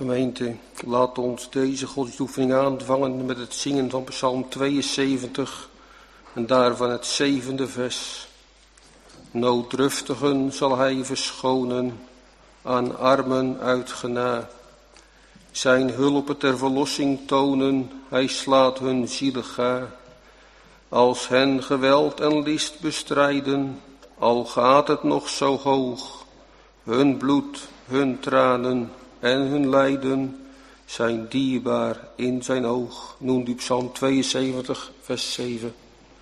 Gemeente, laat ons deze godsdienstoefening aanvangen met het zingen van Psalm 72 en daarvan het 7e vers. Nooddruftigen zal hij verschonen, aan armen uit genade. Zijn hulp ter verlossing tonen, hij slaat hun zielen gaar. Als hen geweld en list bestrijden, al gaat het nog zo hoog, hun bloed, hun tranen en hun lijden zijn dierbaar in zijn oog. Noemt u Psalm 72, vers 7.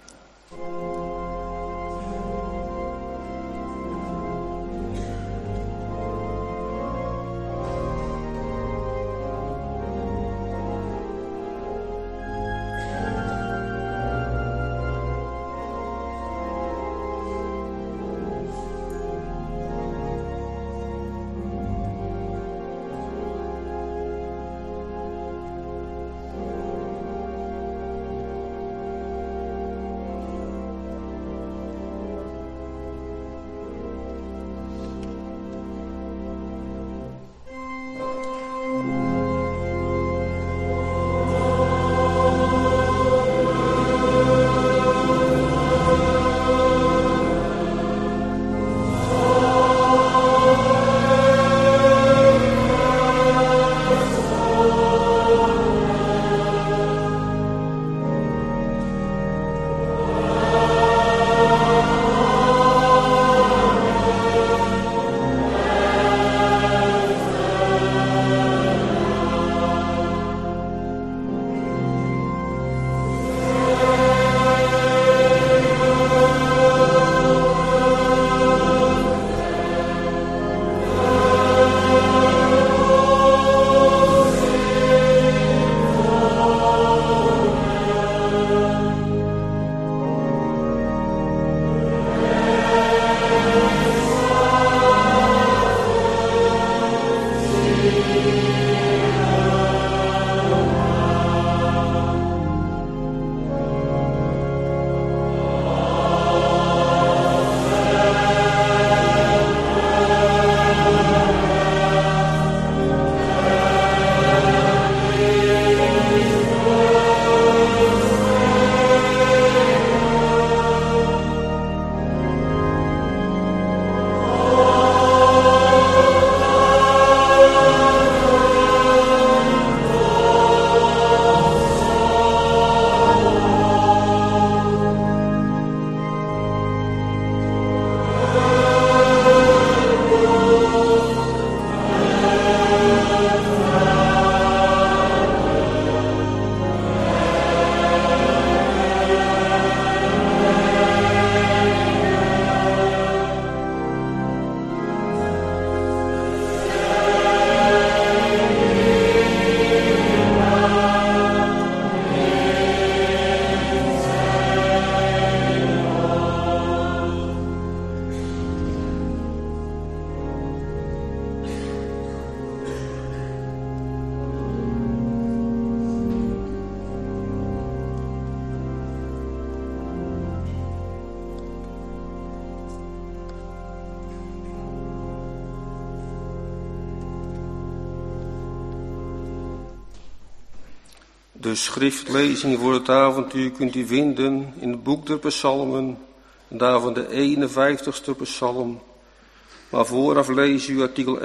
De schriftlezing voor het avontuur kunt u vinden in het boek der Psalmen, daarvan de 51ste psalm. Maar vooraf lees u artikel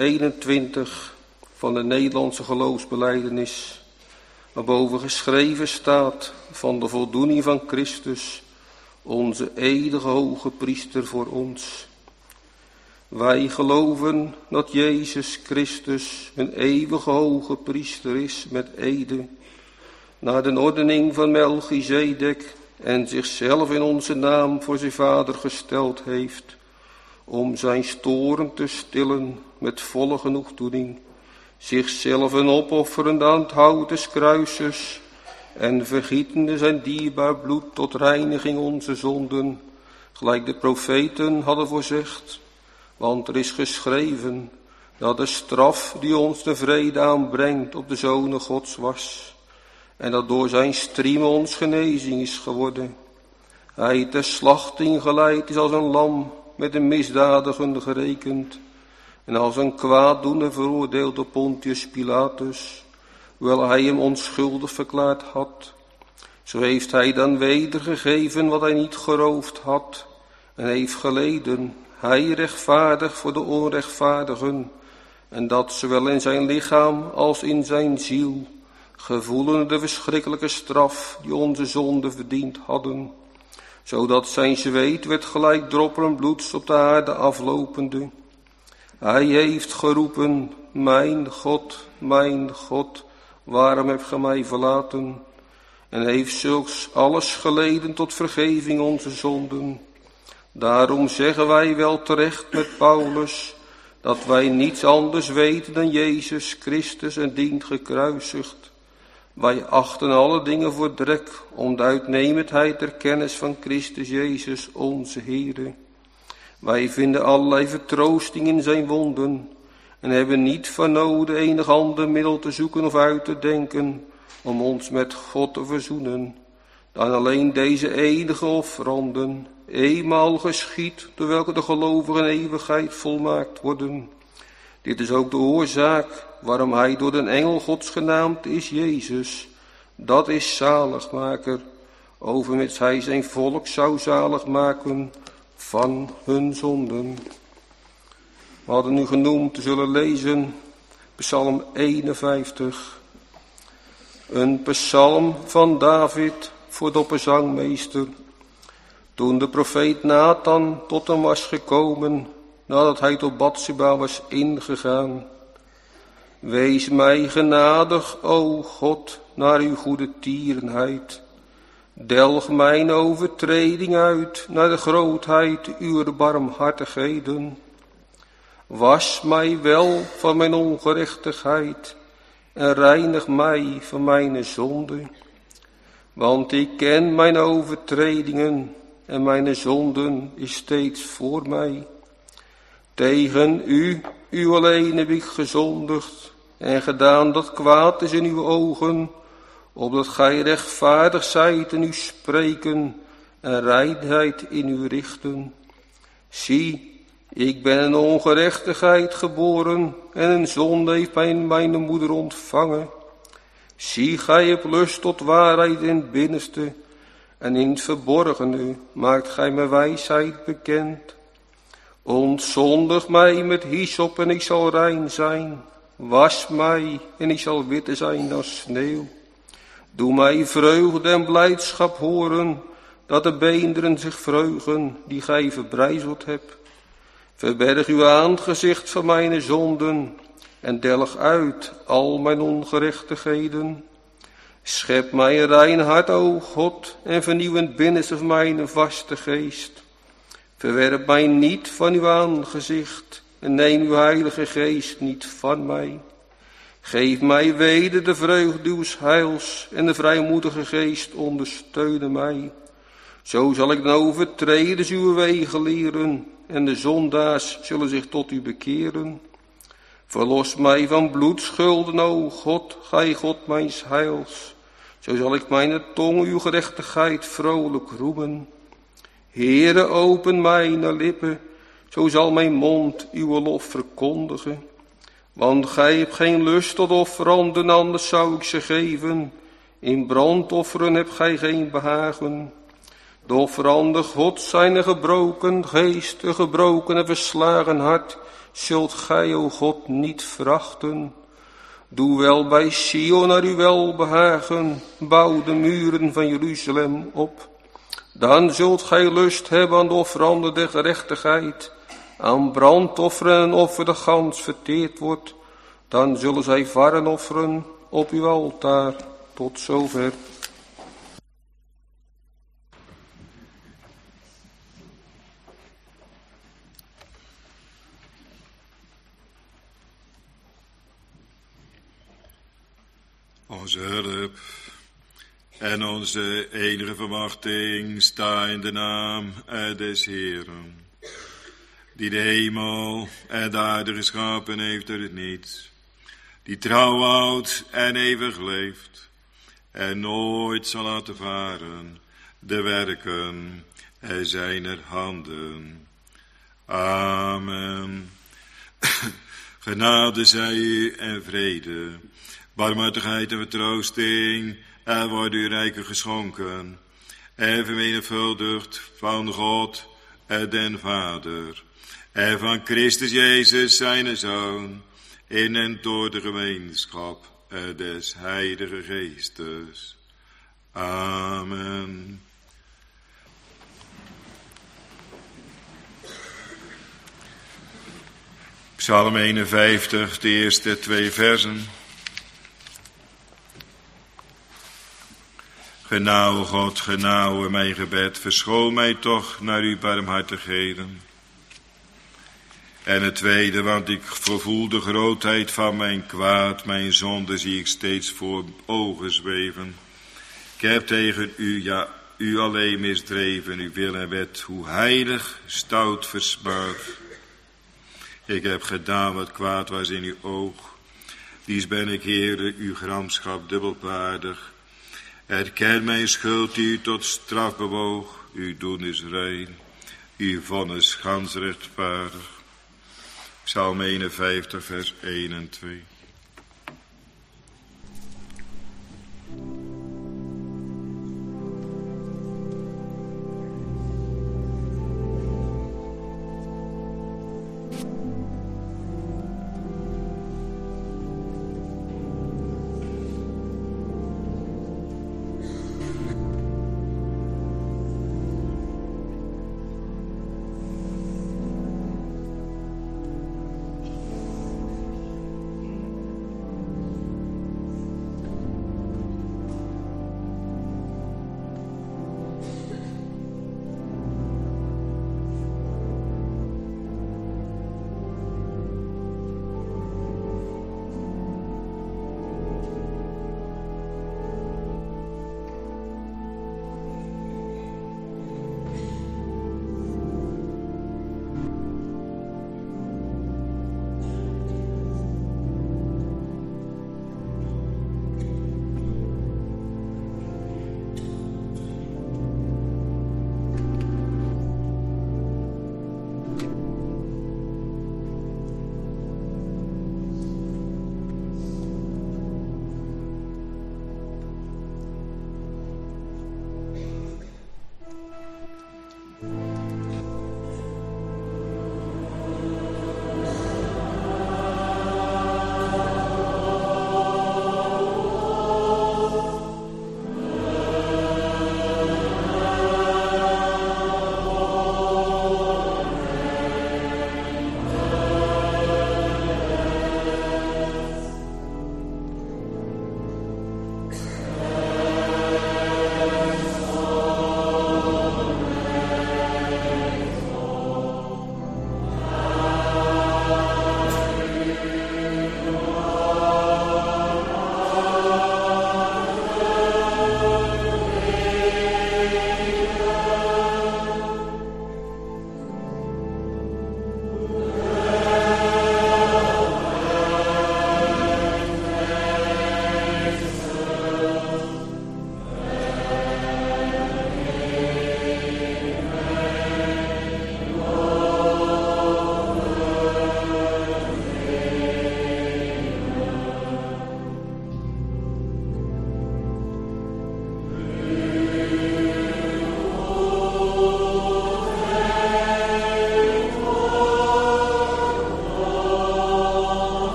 21 van de Nederlandse geloofsbelijdenis, waarboven geschreven staat van de voldoening van Christus, onze eeuwige hoge priester voor ons. Wij geloven dat Jezus Christus een eeuwige hoge priester is met ede, naar de ordening van Melchizedek, en zichzelf in onze naam voor zijn Vader gesteld heeft, om zijn storen te stillen met volle genoegdoening, zichzelf een opofferend aan het hout des kruises, en vergietende zijn dierbaar bloed tot reiniging onze zonden, gelijk de profeten hadden voorzegd. Want er is geschreven dat de straf die ons de vrede aanbrengt op de Zonen Gods was, en dat door zijn striemen ons genezing is geworden. Hij ter slachting geleid is als een lam, met de misdadigen gerekend, en als een kwaaddoener veroordeeld door Pontius Pilatus, hoewel hij hem onschuldig verklaard had. Zo heeft hij dan wedergegeven wat hij niet geroofd had, en heeft geleden, hij rechtvaardig voor de onrechtvaardigen, en dat zowel in zijn lichaam als in zijn ziel, gevoelende de verschrikkelijke straf die onze zonden verdiend hadden, zodat zijn zweet werd gelijk droppelen bloeds op de aarde aflopende. Hij heeft geroepen, mijn God, waarom hebt ge mij verlaten? En heeft zulks alles geleden tot vergeving onze zonden. Daarom zeggen wij wel terecht met Paulus, dat wij niets anders weten dan Jezus Christus en dient gekruisigd. Wij achten alle dingen voor drek, om de uitnemendheid der kennis van Christus Jezus onze Heere. Wij vinden allerlei vertroosting in zijn wonden, en hebben niet van noden enig ander middel te zoeken of uit te denken, om ons met God te verzoenen, dan alleen deze enige offeranden, eenmaal geschied, door welke de gelovigen in eeuwigheid volmaakt worden. Dit is ook de oorzaak waarom hij door den engel Gods genaamd is Jezus, dat is zaligmaker, overmits hij zijn volk zou zalig maken van hun zonden. We hadden nu genoemd te zullen lezen Psalm 51. Een psalm van David voor de opperzangmeester. Toen de profeet Nathan tot hem was gekomen, nadat hij tot Batsheba was ingegaan. Wees mij genadig, o God, naar uw goede tierenheid. Delg mijn overtreding uit naar de grootheid uw barmhartigheden. Was mij wel van mijn ongerechtigheid en reinig mij van mijn zonde. Want ik ken mijn overtredingen en mijn zonden is steeds voor mij. Tegen u alleen heb ik gezondigd en gedaan dat kwaad is in uw ogen, opdat gij rechtvaardig zijt in uw spreken en reinheid in uw richten. Zie, ik ben in ongerechtigheid geboren en een zonde heeft mijn moeder ontvangen. Zie, gij hebt lust tot waarheid in het binnenste en in het verborgene maakt gij mijn wijsheid bekend. Ontzondig mij met hyssop en ik zal rein zijn. Was mij en ik zal witter zijn dan sneeuw. Doe mij vreugde en blijdschap horen, dat de beenderen zich vreugen die gij verbrijzeld hebt. Verberg uw aangezicht van mijn zonden en delg uit al mijn ongerechtigheden. Schep mij een rein hart, o God, en vernieuw in het binnenste van mij een vaste geest. Verwerp mij niet van uw aangezicht en neem uw heilige geest niet van mij. Geef mij weder de vreugde uws heils en de vrijmoedige geest ondersteunen mij. Zo zal ik de overtreders uw wegen leren en de zondaars zullen zich tot u bekeren. Verlos mij van bloedschulden, o God, gij God mijns heils. Zo zal ik mijn tong uw gerechtigheid vrolijk roemen. Heere, open mijn lippen, zo zal mijn mond uw lof verkondigen. Want gij hebt geen lust tot offeranden, anders zou ik ze geven. In brandofferen hebt gij geen behagen. De offeranden Gods zijn een gebroken geest, een gebroken en verslagen hart, zult gij, o God, niet verachten. Doe wel bij Sion naar uw welbehagen, bouw de muren van Jeruzalem op. Dan zult gij lust hebben aan de offeranden der gerechtigheid, aan brandofferen en offer de gans verteerd wordt. Dan zullen zij varren offeren op uw altaar. Tot zover. Onze hulp en onze enige verwachting sta in de naam des Heeren, die de hemel en de aarde geschapen heeft uit het niets, die trouw houdt en eeuwig leeft en nooit zal laten varen de werken zijner handen. Amen. Genade zij u en vrede, barmhartigheid en vertroosting, er wordt u rijkelijk geschonken, en vermenigvuldigd van God en den Vader, en van Christus Jezus zijn Zoon, in en door de gemeenschap des Heilige Geestes. Amen. Psalm 51, de eerste 2 versen. Genauwe God, genauwe mijn gebed, verschoon mij toch naar uw barmhartigheden. En het tweede, want ik vervoel de grootheid van mijn kwaad, mijn zonde zie ik steeds voor ogen zweven. Ik heb tegen u, ja, u alleen misdreven, uw wil en wet, hoe heilig, stout versmaad. Ik heb gedaan wat kwaad was in uw oog. Dies ben ik, Heere, uw gramschap dubbelwaardig. Erken mijn schuld die u tot straf bewoog. Uw doen is rein, uw vonnis gans rechtvaardig. Psalm 51, vers 1 en 2.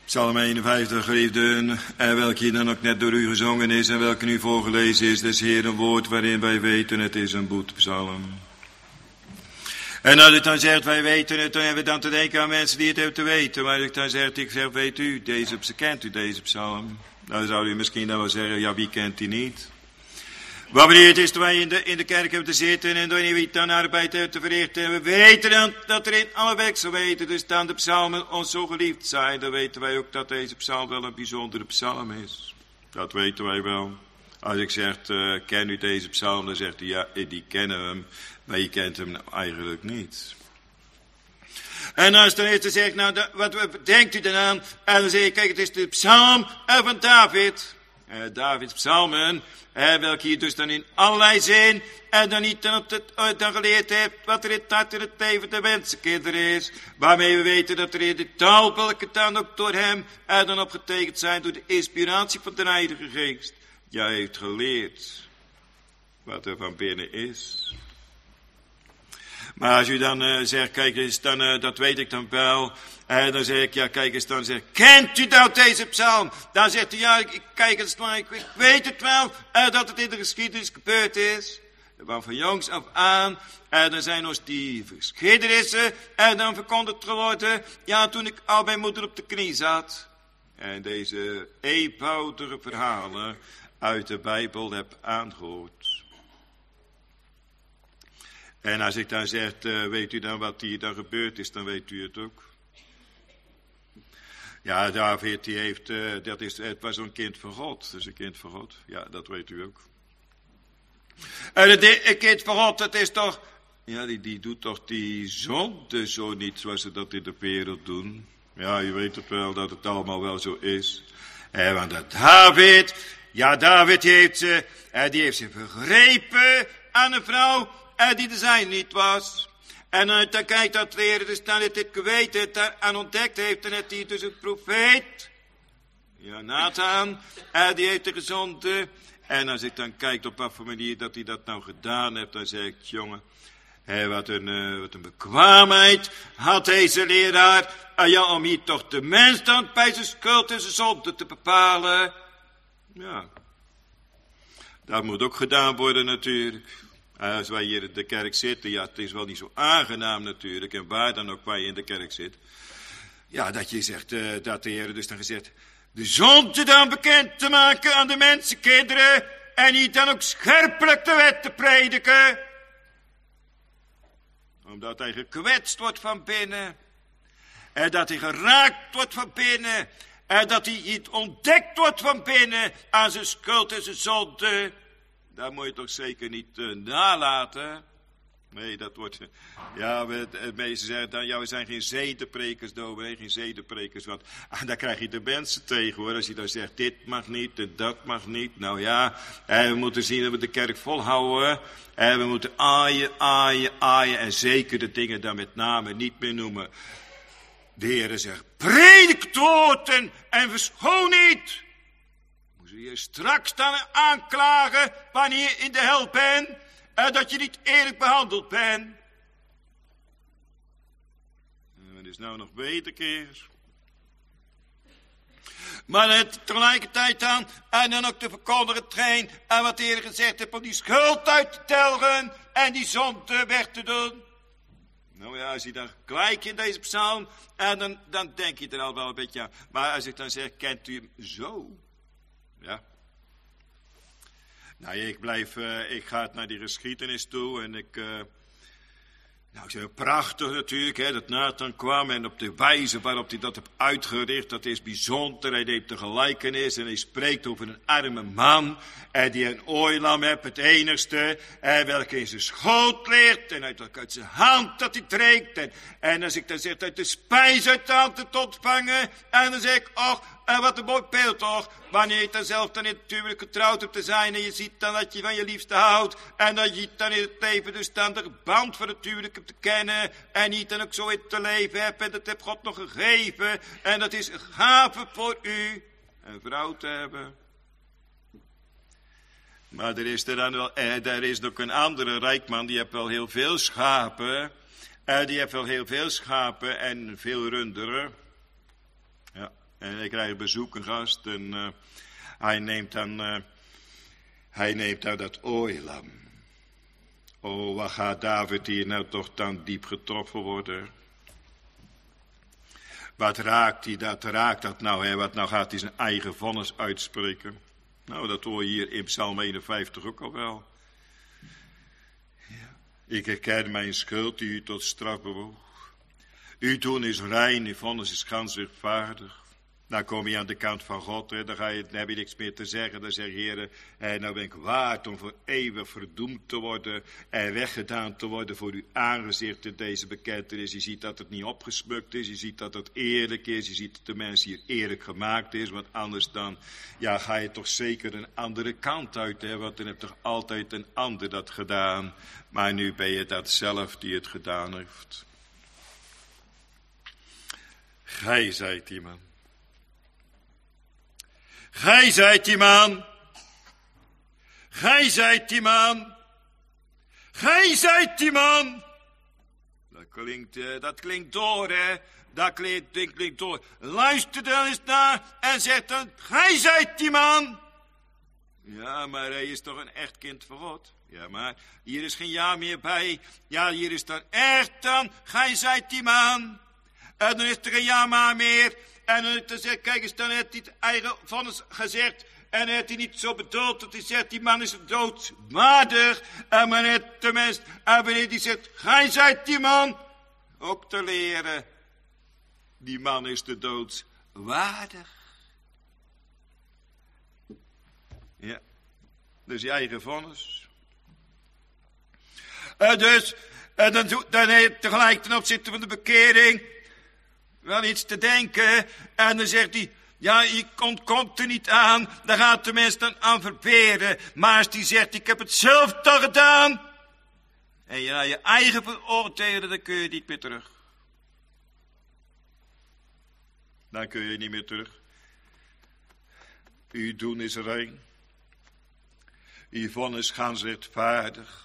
Psalm 51, geliefden, en welke hier dan ook net door u gezongen is en welke nu voorgelezen is, des Heeren woord waarin wij weten het is een boetpsalm. En als ik dan zegt, wij weten het, dan hebben we dan te denken aan mensen die het hebben te weten. Maar als ik dan zeg, weet u, kent u deze psalm? Dan zou u misschien dan wel zeggen, ja, wie kent die niet? Maar wanneer het is dat wij in de kerk hebben te zitten en wanneer we dan arbeid hebben te verrichten, en we weten dan dat er in alle werkzaamheden dus dan de psalmen ons zo geliefd zijn, dan weten wij ook dat deze psalm wel een bijzondere psalm is. Dat weten wij wel. Als ik zeg, ken u deze psalm, dan zegt hij, ja, die kennen hem, maar je kent hem eigenlijk niet. En als dan is te zeggen, nou, wat denkt u dan aan? En dan zeg je, kijk, het is de psalm van David. Davids psalmen, welke je dus dan in allerlei zin en dan niet dan geleerd hebt wat er in het hart en het leven der mensenkinderen is. Waarmee we weten dat er in de taal, welke dan ook door hem en dan opgetekend zijn door de inspiratie van de Heilige Geest. Jij heeft geleerd wat er van binnen is. Maar als u dan zegt, kijk eens, dan, dat weet ik dan wel. En dan zeg ik, ja, kijk eens, dan zeg ik, kent u nou deze psalm? Dan zegt u, ja, kijk eens, maar ik weet het wel, dat het in de geschiedenis gebeurd is. Van jongs af aan, dan zijn ons die geschiedenissen, en dan verkondigd geworden, ja, toen ik al bij moeder op de knie zat. En deze eenvoudige verhalen uit de Bijbel heb aangehoord. En als ik dan zeg, weet u dan wat hier dan gebeurd is, dan weet u het ook. Ja, David, die heeft, het was een kind van God. Dat is een kind van God. Ja, dat weet u ook. En een kind van God, dat is toch, ja, die doet toch die zonde zo niet zoals ze dat in de wereld doen. Ja, u weet het wel, dat het allemaal wel zo is. Want dat David die heeft zich vergrepen aan een vrouw die de zijn niet was. En dan kijkt dat de Heer dus dan dit geweten aan ontdekt heeft. En dat hij dus een profeet, ja, Nathan, die heeft de gezonde. En als ik dan kijk op wat voor manier dat hij dat nou gedaan heeft, dan zeg ik, jongen, wat een bekwaamheid had deze leraar. Ja, om hier toch de mens dan bij zijn schuld en zijn zonde te bepalen. Ja, dat moet ook gedaan worden natuurlijk. Als wij hier in de kerk zitten, ja, het is wel niet zo aangenaam natuurlijk, en waar dan ook waar je in de kerk zit. Ja, dat je zegt, dat de Heer dus dan gezegd, de zonde dan bekend te maken aan de mensenkinderen, en niet dan ook scherpelijk de wet te prediken. Omdat hij gekwetst wordt van binnen, en dat hij geraakt wordt van binnen, en dat hij niet ontdekt wordt van binnen aan zijn schuld en zijn zonde. Dat moet je toch zeker niet nalaten. Nee, dat wordt, ja, het meeste zeggen dan, ja, we zijn geen zedenprekers, dominee, geen zedenprekers, want daar krijg je de mensen tegen, hoor. Als je dan zegt, dit mag niet en dat mag niet. Nou ja, we moeten zien dat we de kerk volhouden. We moeten aaien en zeker de dingen dan met name niet meer noemen. De Heer zegt, predik het woord en verschoon niet. Moet je straks dan aanklagen wanneer je in de hel bent. Dat je niet eerlijk behandeld bent. Het is nou nog beter, keers. Maar tegelijkertijd dan, en dan ook de verkondiger train, en wat de Heer gezegd heeft, om die schuld uit te telgen en die zonde weg te doen. Nou ja, als je dan gelijk in deze psalm, en dan denk je er al wel een beetje aan. Maar als ik dan zeg, kent u hem zo? Ja. Nou, ik ga naar die geschiedenis toe en ik zeg, prachtig natuurlijk, hè, dat Nathan kwam en op de wijze waarop hij dat heeft uitgericht, dat is bijzonder. Hij neemt de gelijkenis en hij spreekt over een arme man die een ooilam heeft, het enigste, welke in zijn schoot ligt en uit zijn hand dat hij drinkt. En als ik dan zeg, uit de spijs uit de hand te ontvangen, en dan zeg ik, och, wat een mooi beeld toch, wanneer je dan zelf dan natuurlijk getrouwd hebt te zijn en je ziet dan dat je van je liefste houdt en dat je dan in het leven dus dan de band van het huwelijk hebt te kennen en niet dan ook zo in te leven hebt en dat heeft God nog gegeven en dat is een gave voor u, een vrouw te hebben. Maar er is er dan wel, er is nog een andere rijkman, die heeft wel heel veel schapen, en veel runderen. Ja. En hij krijgt bezoek, een gast. En hij neemt dan dat ooilam. Oh, wat gaat David hier nou toch dan diep getroffen worden? Wat raakt dat nou, hè? Wat nou gaat hij zijn eigen vonnis uitspreken? Nou, dat hoor je hier in Psalm 51 ook al wel. Ja. Ik herken mijn schuld die u tot straf bewoog. Uw doen is rein, uw vonnis is gans rechtvaardig. Dan kom je aan de kant van God, hè. Dan heb je niks meer te zeggen. Dan zeg je, Heer, nou ben ik waard om voor eeuwig verdoemd te worden en weggedaan te worden voor uw aangezicht in deze bekentenis. Je ziet dat het niet opgesmukt is, je ziet dat het eerlijk is, je ziet dat de mens hier eerlijk gemaakt is, want anders dan, ja, ga je toch zeker een andere kant uit, hè, want dan heeft toch altijd een ander dat gedaan. Maar nu ben je dat zelf die het gedaan heeft. Gij zijt die man. Gij zijt die man. Gij zijt die man. Gij zijt die man. Dat klinkt door, hè. Dat klinkt door. Luister dan eens naar en zeg dan, gij zijt die man. Ja, maar hij is toch een echt kind van God. Ja, maar hier is geen ja meer bij. Ja, hier is dan echt dan, gij zijt die man. En dan is er geen ja maar meer. En dan heeft hij gezegd, kijk eens, dan heeft hij het eigen vonnis gezegd. En heeft hij niet zo bedoeld dat hij zegt, die man is doodswaardig. En wanneer tenminste, en wanneer hij zegt, gij zijt die man. Ook te leren, die man is de doodswaardig. Ja, dus je eigen vonnis. Dan heeft hij tegelijk ten opzichte van de bekering wel iets te denken. En dan zegt hij, ja, je komt er niet aan. Dan gaat de mens dan aan verberen. Maar als die zegt, ik heb het zelf toch gedaan. En je naar je eigen veroordelen, dan kun je niet meer terug. Dan kun je niet meer terug. Uw doen is rein. Uw vonnis gans rechtvaardig.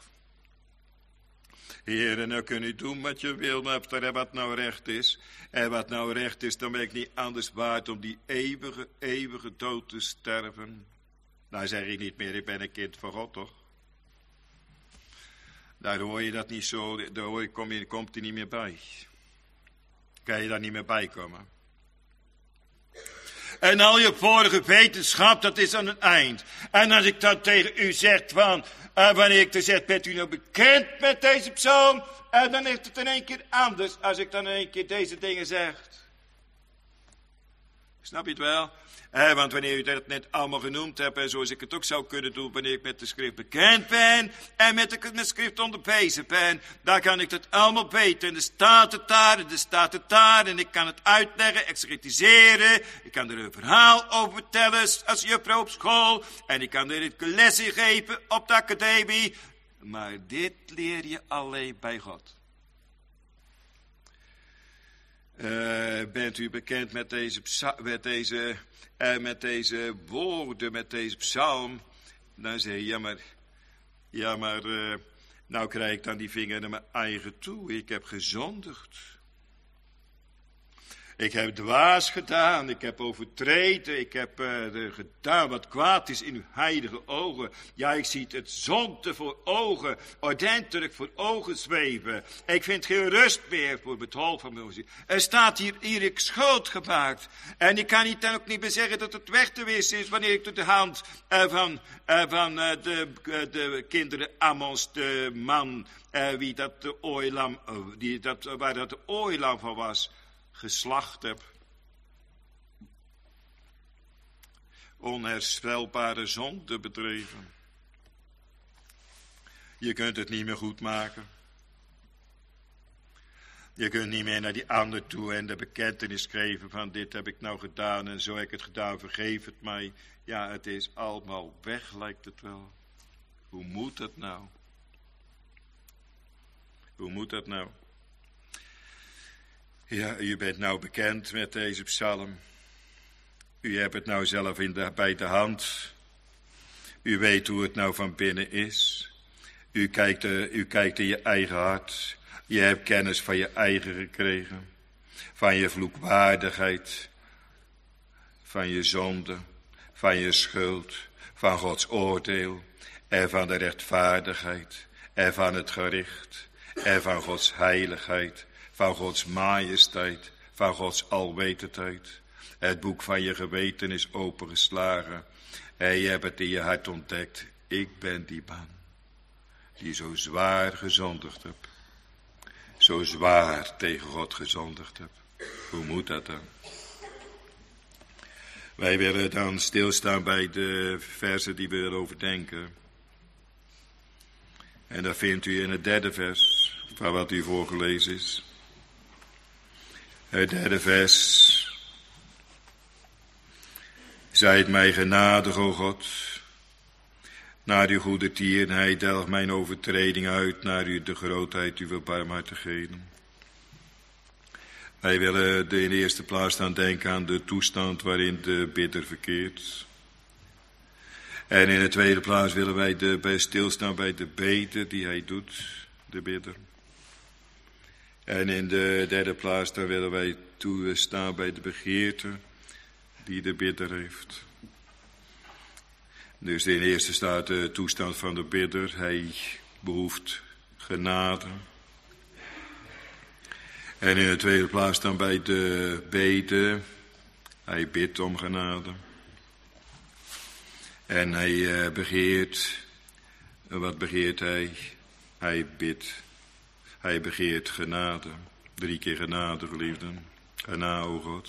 Heer, nou kun je doen wat je wil, maar wat nou recht is. En wat nou recht is, dan ben ik niet anders waard om die eeuwige dood te sterven. Nou zeg ik niet meer, ik ben een kind van God, toch? Daar hoor je dat niet zo, daar komt hij niet meer bij. Kan je daar niet meer bij komen. En al je vorige wetenschap, dat is aan het eind. En als ik dan tegen u zeg van, wanneer ik dan zeg, bent u nou bekend met deze psalm? En dan is het in één keer anders, als ik dan in één keer deze dingen zeg. Snap je het wel? Want wanneer u dat net allemaal genoemd hebt, en zoals ik het ook zou kunnen doen, wanneer ik met de schrift bekend ben, en met de schrift onderwezen ben, dan kan ik dat allemaal weten. En er staat het daar, en er staat het daar, en ik kan het uitleggen, exegetiseren, ik kan er een verhaal over vertellen als juffrouw op school, en ik kan er lessen geven op de academie, maar dit leer je alleen bij God. Bent u bekend met deze woorden, met deze psalm? Dan zeg je, ja maar, nou krijg ik dan die vinger naar mijn eigen toe. Ik heb gezondigd. Ik heb dwaas gedaan, ik heb overtreden, ik heb gedaan wat kwaad is in uw heilige ogen. Ja, ik zie het zonde voor ogen, ordentelijk voor ogen zweven. Ik vind geen rust meer voor het hol van mijn ziel. Er staat hier ik schuld gemaakt. En ik kan dan ook niet meer zeggen dat het weg te wissen is wanneer ik door de hand van de kinderen Ammons, de man, waar dat de ooilam van was, geslacht heb. Onherstelbare zonde bedreven. Je kunt het niet meer goed maken. Je kunt niet meer naar die ander toe en de bekentenis geven van dit heb ik nou gedaan en zo heb ik het gedaan, vergeef het mij. Ja, het is allemaal weg, lijkt het wel. Hoe moet dat nou? Hoe moet dat nou? Ja, u bent nou bekend met deze psalm. U hebt het nou zelf bij de hand. U weet hoe het nou van binnen is. U kijkt in je eigen hart. Je hebt kennis van je eigen gekregen. Van je vloekwaardigheid. van je zonde, van je schuld, van Gods oordeel en van de rechtvaardigheid en van het gericht en van Gods heiligheid, van Gods majesteit, van Gods alwetendheid. Het boek van je geweten is opengeslagen en je hebt het in je hart ontdekt. Ik ben die man die zo zwaar gezondigd heb. Zo zwaar tegen God gezondigd heb. Hoe moet dat dan? Wij willen dan stilstaan bij de versen die we erover denken. En dat vindt u in het 3e vers van wat u voorgelezen is. Het 3e vers. Zijt mij genadig, o God, naar uw goede tierenheid, delg mijn overtreding uit, naar u de grootheid uw barmhartigheden. Wij willen in de eerste plaats dan denken aan de toestand waarin de bidder verkeert. En in de tweede plaats willen wij bij stilstaan bij de bede die hij doet, de bidder. En in de derde plaats dan willen wij toestaan bij de begeerte die de bidder heeft. Dus in de eerste staat de toestand van de bidder. Hij behoeft genade. En in de tweede plaats dan bij de bede. Hij bidt om genade. En hij begeert. Wat begeert hij? Hij bidt. Hij begeert genade. 3 keer genade, geliefden. Genade, o God.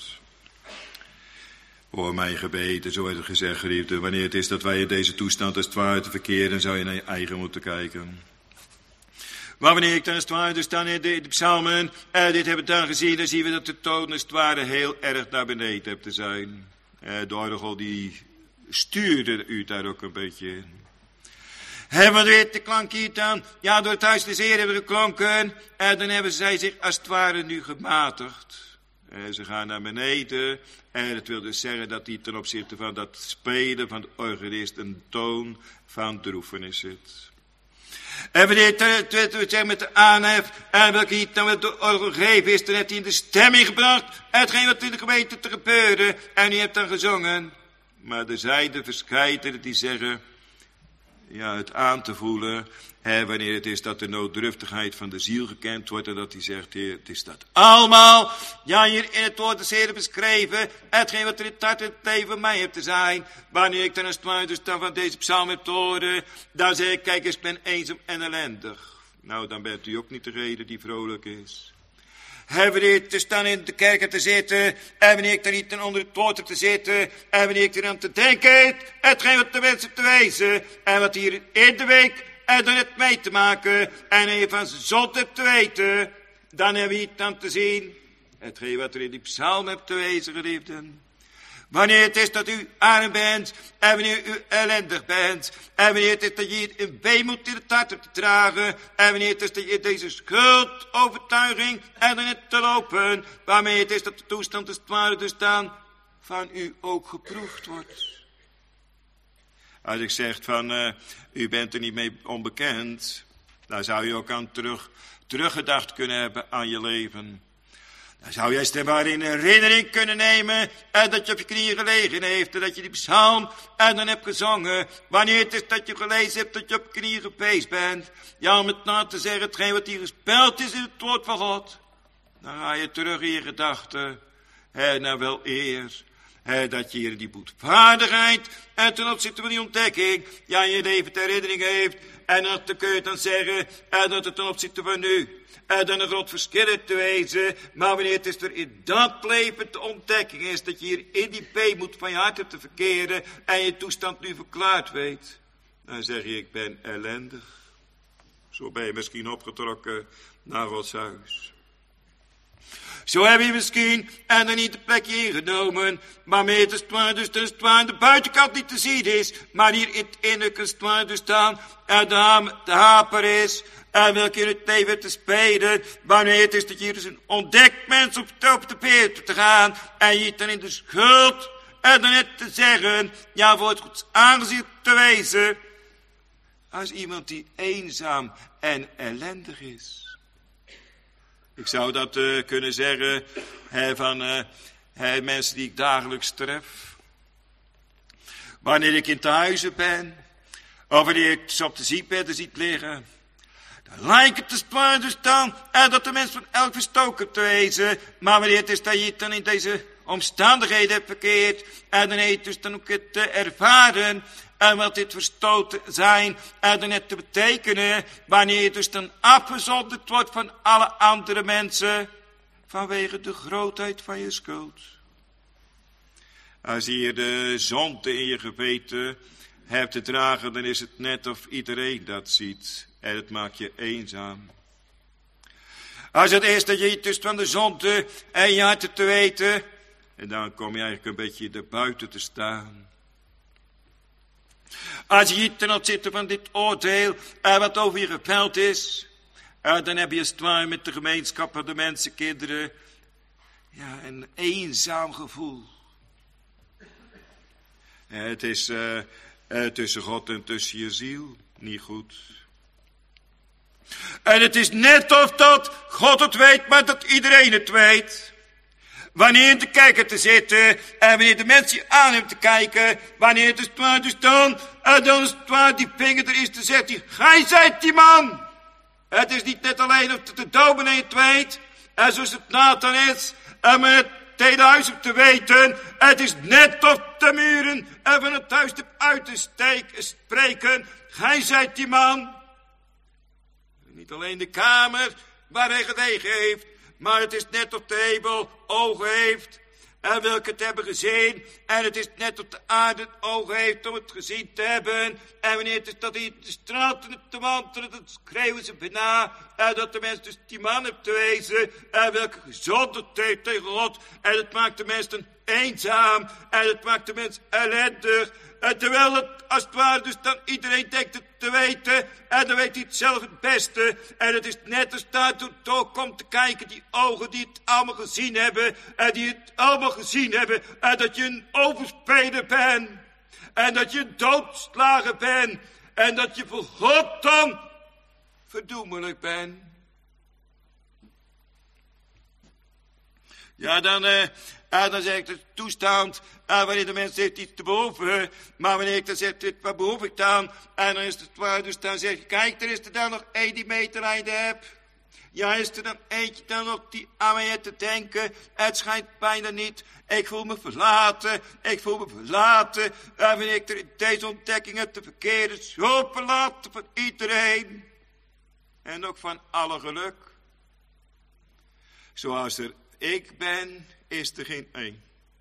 Hoor mijn gebeden, zo wordt het gezegd, geliefden. Wanneer het is dat wij in deze toestand als het ware te verkeren, dan zou je naar je eigen moeten kijken. Maar wanneer ik dan als het ware, dus dan in de psalmen, dit hebben we dan gezien, dan zien we dat de toon als het ware heel erg naar beneden hebt te zijn. De orgel die stuurde u daar ook een beetje in. Hebben we weer de klank hier dan? Ja, door het huis des Heeren hebben we geklonken. En dan hebben zij zich als het ware nu gematigd. Ze gaan naar beneden. En dat wil dus zeggen dat die ten opzichte van dat spelen van de organist een toon van droefenis zit. En wanneer het zeggen met de aanhef, en welke hij dan met de orgel gegeven is, dan heeft hij in de stemming gebracht, hetgeen wat in de gemeente te gebeuren, en u hebt dan gezongen. Maar er zijn de verscheidenen die zeggen, ja, het aan te voelen, wanneer het is dat de nooddruftigheid van de ziel gekend wordt, en dat hij zegt, Heer, het is dat allemaal, ja, hier in het woord des Heeren beschreven, hetgeen wat er in het hart en het leven van mij heeft te zijn. Wanneer ik dan als het ware dus dan van deze psalm heb te horen, dan zeg ik, kijk eens, ik ben eenzaam en ellendig. Nou, dan bent u ook niet degene die vrolijk is. Wanneer te staan in de kerk te zitten, en wanneer ik daar niet onder het woord heb te zitten, en wanneer ik er aan te denken heb, hetgeen wat de mensen te wezen, en wat hier in de week, en dan het mee te maken, en je van zijn zond hebt te weten, dan hebben we het dan te zien, hetgeen wat er in die psalm hebt te wezen, geliefden. Wanneer het is dat u arm bent, en wanneer u ellendig bent, en wanneer het is dat je hier een weemoed in het hart hebt te dragen, en wanneer het is dat je deze schuldovertuiging en dan net te lopen, waarmee het is dat de toestand als het ware dus dan van u ook geproefd wordt. Als ik zeg van, u bent er niet mee onbekend, dan zou je ook aan teruggedacht kunnen hebben aan je leven. Dan zou jij het maar in herinnering kunnen nemen, en dat je op je knieën gelegen heeft, en dat je die psalm en dan hebt gezongen, wanneer het is dat je gelezen hebt, dat je op je knieën geweest bent. Ja, om het na te zeggen, hetgeen wat hier gespeld is in het woord van God. Dan ga je terug in je gedachten, naar wel eer, dat je hier die boetvaardigheid, en ten opzichte van die ontdekking, ja, je leven ter herinnering heeft, en dat kun je dan zeggen, dat het ten opzichte van nu, dan een groot verschil te wezen, maar wanneer het is er in dat leven de ontdekking is, dat je hier in die weemoed van je hart hebt te verkeren, en je toestand nu verklaard weet, dan zeg je, ik ben ellendig. Zo ben je misschien opgetrokken naar Gods huis. Zo heb je misschien en dan niet de plekje ingenomen, waarmee het dus aan de buitenkant niet te zien is, maar hier in het innerlijke als het ware dus staan, en de haper is, en welke in het leven hebt te spelen, wanneer het is dat je hier dus een ontdekt mens op de peer te gaan, en je dan in de schuld, en dan net te zeggen, ja, voor het Gods aangezicht te wezen, als iemand die eenzaam en ellendig is. Ik zou dat kunnen zeggen van mensen die ik dagelijks tref. Wanneer ik in tehuizen ben, of wanneer ik ze op de ziekbedden ziet liggen, dan lijkt het te sparen staan en dat de mens van elk verstoken te wezen. Maar wanneer het is dat je het dan in deze omstandigheden hebt verkeerd, en dan heeft dus dan ook het te ervaren, en wat dit verstoten zijn, en dan het te betekenen, wanneer je dus dan afgezonderd wordt van alle andere mensen, vanwege de grootheid van je schuld. Als je de zonde in je geweten hebt te dragen, dan is het net of iedereen dat ziet. En het maakt je eenzaam. Als het is dat je dus van de zonde en je hart te weten, en dan kom je eigenlijk een beetje erbuiten te staan. Als je hier ten opzichte van dit oordeel wat over je geveld is, dan heb je het waar met de gemeenschap van de mensenkinderen een eenzaam gevoel. Het is tussen God en tussen je ziel niet goed. En het is net of dat God het weet, maar dat iedereen het weet. Wanneer te kijken te zitten, en wanneer de mensen je aan hebben te kijken, wanneer het is waar dus dan is het waar die vinger er is te zetten, gij zijt die man. Het is niet net alleen of de dominee het weet, en zoals het Nathan is, en met het hele huis op te weten, het is net of de muren en van het huis uit te spreken, gij zijt die man. Niet alleen de kamer waar hij gelegen heeft, maar het is net of de hemel ogen heeft, en welke het hebben gezien, en het is net of de aarde ogen heeft om het gezien te hebben, en wanneer het is dat hij de straten te wandelen, dan schreeuwen ze bijna, en dat de mens dus die man heeft te wezen, en welke gezondheid heeft tegen God, en het maakt de mens dan eenzaam, en het maakt de mens ellendig, en terwijl het als het ware dus dan iedereen denkt het te weten, en dan weet hij het zelf het beste, en het is net als daar toen toch komt te kijken, die ogen die het allemaal gezien hebben, en die het allemaal gezien hebben, en dat je een overspeler bent, en dat je een doodslager bent, en dat je voor God dan verdoemelijk bent. Ja, dan zeg ik de toestand, wanneer de mens heeft iets te behoeven, maar wanneer ik dan zeg, wat behoef ik dan? En dan is het waar, dus dan zeg je, kijk, er is er dan nog één die medelijden hebt. Ja, is er dan eentje dan nog die aan mij heeft te denken? Het schijnt bijna niet. Ik voel me verlaten. En wanneer ik er in deze ontdekking heb te verkeren, zo verlaten van iedereen. En ook van alle geluk. Zoals er ik ben, is er geen één.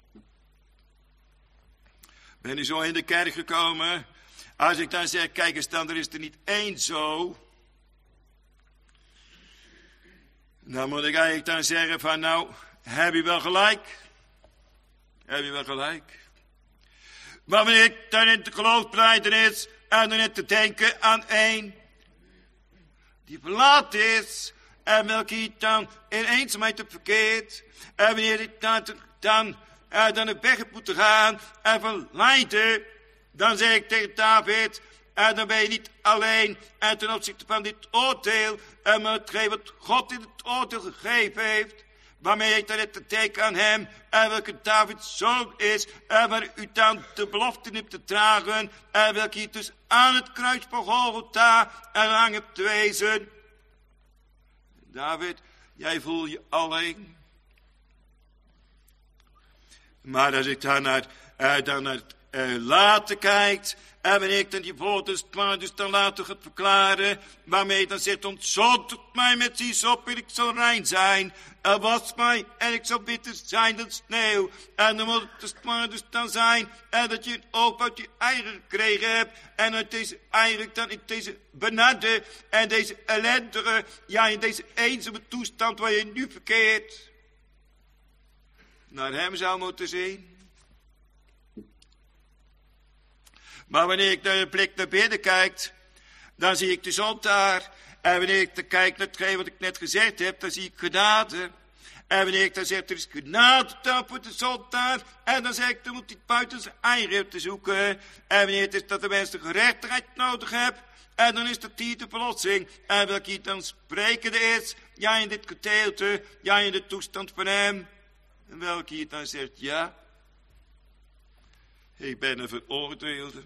Ben je zo in de kerk gekomen? Als ik dan zeg, kijk eens dan, er is er niet één zo. Dan moet ik eigenlijk dan zeggen van, nou, heb je wel gelijk. Maar wanneer ik dan in de geloofsbelijdenis en dan net te denken aan één die verlaten is, en welke je dan in eenzaamheid hebt verkeerd, en wanneer je dan de weg hebt moeten gaan en verleiden, dan zeg ik tegen David, en dan ben je niet alleen, en ten opzichte van dit oordeel, en met hetgeen wat God in het oordeel gegeven heeft, waarmee ik dan net te denken aan hem, en welke Davids zoon is, en waar u dan de belofte hebt te dragen, en welke je dus aan het kruis van Golgotha en lang hebt te wezen. David, jij voelt je alleen. Maar als ik dan naar het later kijkt, en wanneer ik dan die woorden dus dan later gaat verklaren, waarmee ik dan zegt, ontzond mij met hyssop en ik zal rein zijn, en was mij en ik zal bitter zijn dan sneeuw, en dan moet het dus dan zijn, en dat je een oog uit je eigen gekregen hebt, en uit deze eigenlijk dan in deze benarde en deze ellendige, ja in deze eenzame toestand waar je nu verkeert, naar hem zou moeten zien. Maar wanneer ik naar de blik naar binnen kijk, dan zie ik de zondaar. En wanneer ik dan kijk naar hetgeen wat ik net gezegd heb, dan zie ik genade. En wanneer ik dan zeg, er is genade dan voor de zondaar. En dan zeg ik, dan moet hij buiten zijn eigen te zoeken. En wanneer het is dat de mens de gerechtigheid nodig heeft, en dan is dat hier de verlossing. En welke hier dan sprekende is, ja in dit gedeelte, ja in de toestand van hem. En welke hier dan zegt, ja. Ik ben een veroordeelde.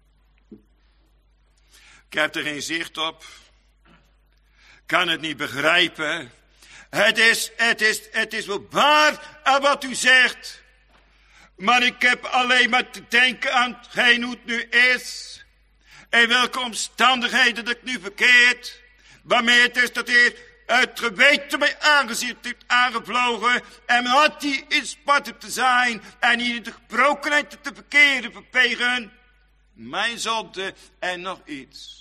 Ik heb er geen zicht op. Kan het niet begrijpen. Het is wel waar wat u zegt. Maar ik heb alleen maar te denken aan hetgeen hoe het nu is. In welke omstandigheden dat ik nu verkeerd. Waarmee het is dat Heer het geweten mij aangezicht heeft aangevlogen. En me had die in Sparta te zijn. En hier in de gebrokenheid te verkeren verpegen. Mijn zonde en nog iets.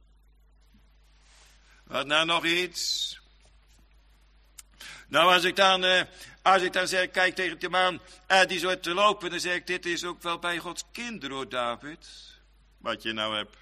Wat nou nog iets? Nou, als ik dan zeg, kijk tegen die man die zo te lopen, dan zeg ik, dit is ook wel bij Gods kinderen, hoor, David. Wat je nou hebt.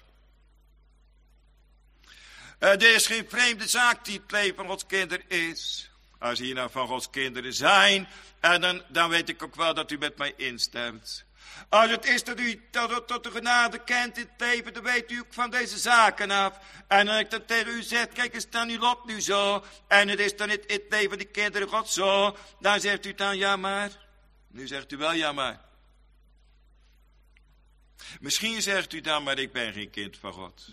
Er is geen vreemde zaak die het leven van Gods kinderen is. Als hier nou van Gods kinderen zijn, dan weet ik ook wel dat u met mij instemt. Als het is dat u tot de genade kent in het leven, dan weet u ook van deze zaken af. En als ik dan tegen u zeg, kijk eens dan uw lot nu zo. En het is dan in het leven van die kinderen God zo. Dan zegt u dan, ja maar. Nu zegt u wel, ja maar. Misschien zegt u dan, maar ik ben geen kind van God.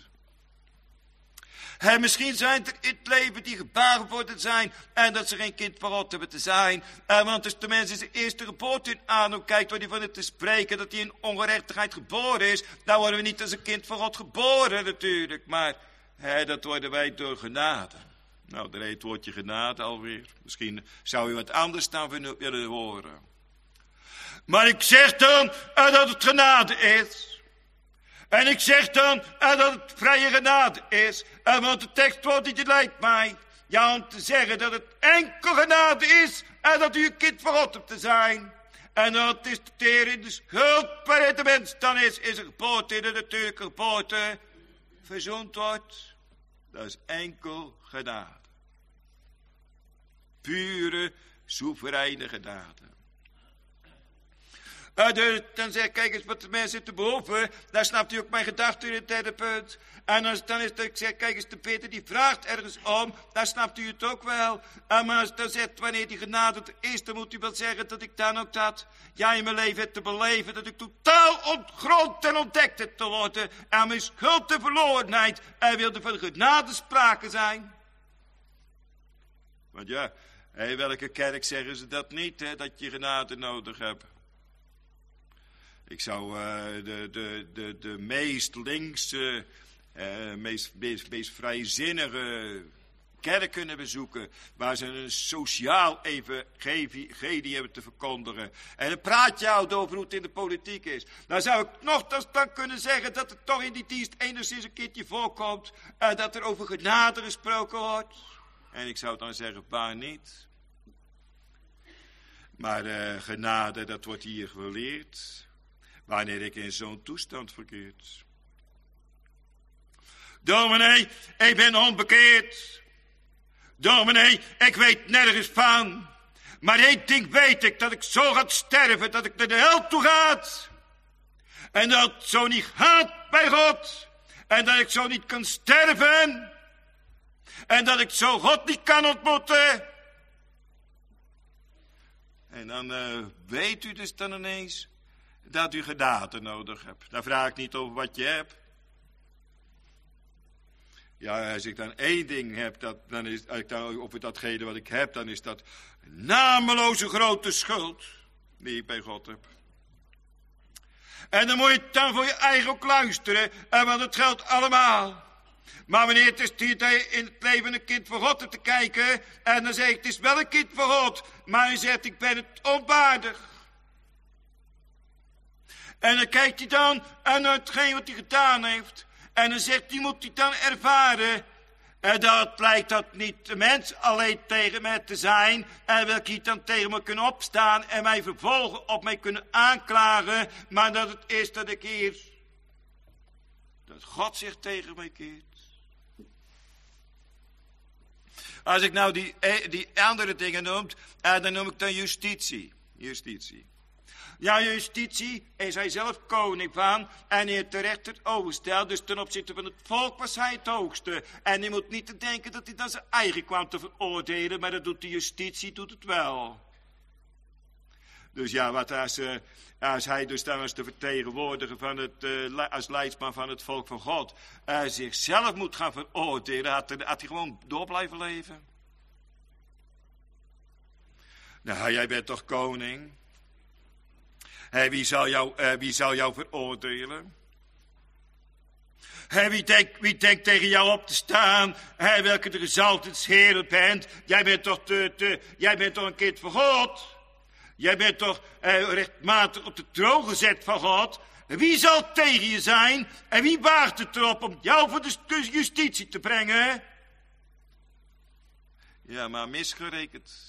En misschien zijn er in het leven die gebaar worden zijn. En dat ze geen kind van God hebben te zijn. Want als de mens in zijn eerste geboorte in aanhoek kijkt. Waar hij van het te spreken dat hij in ongerechtigheid geboren is. Dan worden we niet als een kind van God geboren natuurlijk. Maar dat worden wij door genade. Nou, daar heet het woordje genade alweer. Misschien zou u wat anders dan willen horen. Maar ik zeg dan dat het genade is. En ik zeg dan dat het vrije genade is. Want de tekstwoord die lijkt mij. Ja, om te zeggen dat het enkel genade is. En dat u een kind van God hebt te zijn. En dat het is de Heer in de schuld waarin de mens dan is een geboorte, in de natuurlijke geboorte, verzoend wordt. Dat is enkel genade. Pure, soevereine genade. Dan zeg ik, kijk eens wat de mensen zitten boven. Daar snapt u ook mijn gedachte in het derde punt. En dan is dat ik zeg, kijk eens, de Peter die vraagt ergens om. Daar snapt u het ook wel. Maar als dan zegt, wanneer die genade er is, dan moet u wel zeggen dat ik dan ook dat. Ja, in mijn leven heb te beleven dat ik totaal ontgrond en ontdekt heb te worden. En mijn schuld en verlorenheid. En wilde van genade sprake zijn. Want ja, in welke kerk zeggen ze dat niet, hè, dat je genade nodig hebt. Ik zou de meest linkse, meest vrijzinnige kerk kunnen bezoeken. Waar ze een sociaal evangelie hebben te verkondigen. En dan praat je oud over hoe het in de politiek is. Dan zou ik nogthans dan kunnen zeggen dat het toch in die dienst enigszins een keertje voorkomt. Dat er over genade gesproken wordt. En ik zou dan zeggen, waar niet. Maar genade, dat wordt hier geleerd. Wanneer ik in zo'n toestand verkeerd. Dominee, ik ben onbekeerd. Dominee, ik weet nergens van. Maar één ding weet ik, dat ik zo ga sterven, dat ik naar de hel toe ga. En dat het zo niet gaat bij God. En dat ik zo niet kan sterven. En dat ik zo God niet kan ontmoeten. En dan weet u dus dan ineens dat u genade nodig hebt. Dan vraag ik niet over wat je hebt. Ja, als ik dan één ding heb, dan is, als ik dan over datgene wat ik heb, dan is dat een nameloze grote schuld die ik bij God heb. En dan moet je het dan voor je eigen ook luisteren, want het geldt allemaal. Maar wanneer het is in het leven een kind van God te kijken, en dan zeg ik, het is wel een kind van God, maar hij zegt, ik ben het onwaardig. En dan kijkt hij dan naar hetgeen wat hij gedaan heeft. En dan zegt hij, moet hij dan ervaren. En dat blijkt dat niet de mens alleen tegen mij te zijn. En wil hij dan tegen me kunnen opstaan en mij vervolgen, op mij kunnen aanklagen. Maar dat het is dat ik hier, dat God zich tegen mij keert. Als ik nou die andere dingen noem, dan noem ik dan justitie. Justitie. Ja, justitie is hij zelf koning van en hij heeft terecht het overstel. Dus ten opzichte van het volk was hij het hoogste. En hij moet niet te denken dat hij dan zijn eigen kwam te veroordelen, maar dat doet de justitie, doet het wel. Dus ja, wat als hij dus dan als de vertegenwoordiger van als leidsman van het volk van God, zichzelf moet gaan veroordelen, had hij gewoon door blijven leven. Nou, jij bent toch koning? Wie zal jou veroordelen? Wie denkt tegen jou op te staan? Welke de gezaltens Heer bent? Jij bent toch een kind van God? Jij bent toch rechtmatig op de troon gezet van God? Wie zal tegen je zijn? En wie waagt het erop om jou voor de justitie te brengen? Ja, maar misgerekend.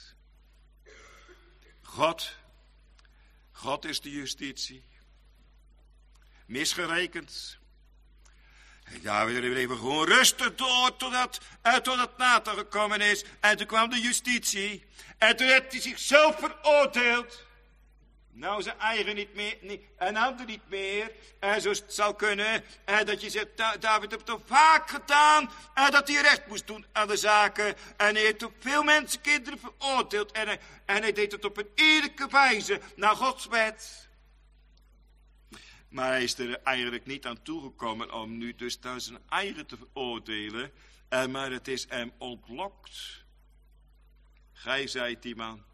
God is de justitie. Misgerekend. Ja, we bleven gewoon rustig door totdat Nathan gekomen is. En toen kwam de justitie. En toen heeft hij zichzelf veroordeeld. Nou, zijn eigen niet meer, en ander niet meer. En zo het zou kunnen, dat je zegt, David heeft het vaak gedaan, dat hij recht moest doen aan de zaken. En hij heeft ook veel mensen, kinderen veroordeeld. En hij deed het op een eerlijke wijze, naar Gods wet. Maar hij is er eigenlijk niet aan toegekomen om nu dus dan zijn eigen te veroordelen. Maar het is hem ontlokt. Gij zijt die man.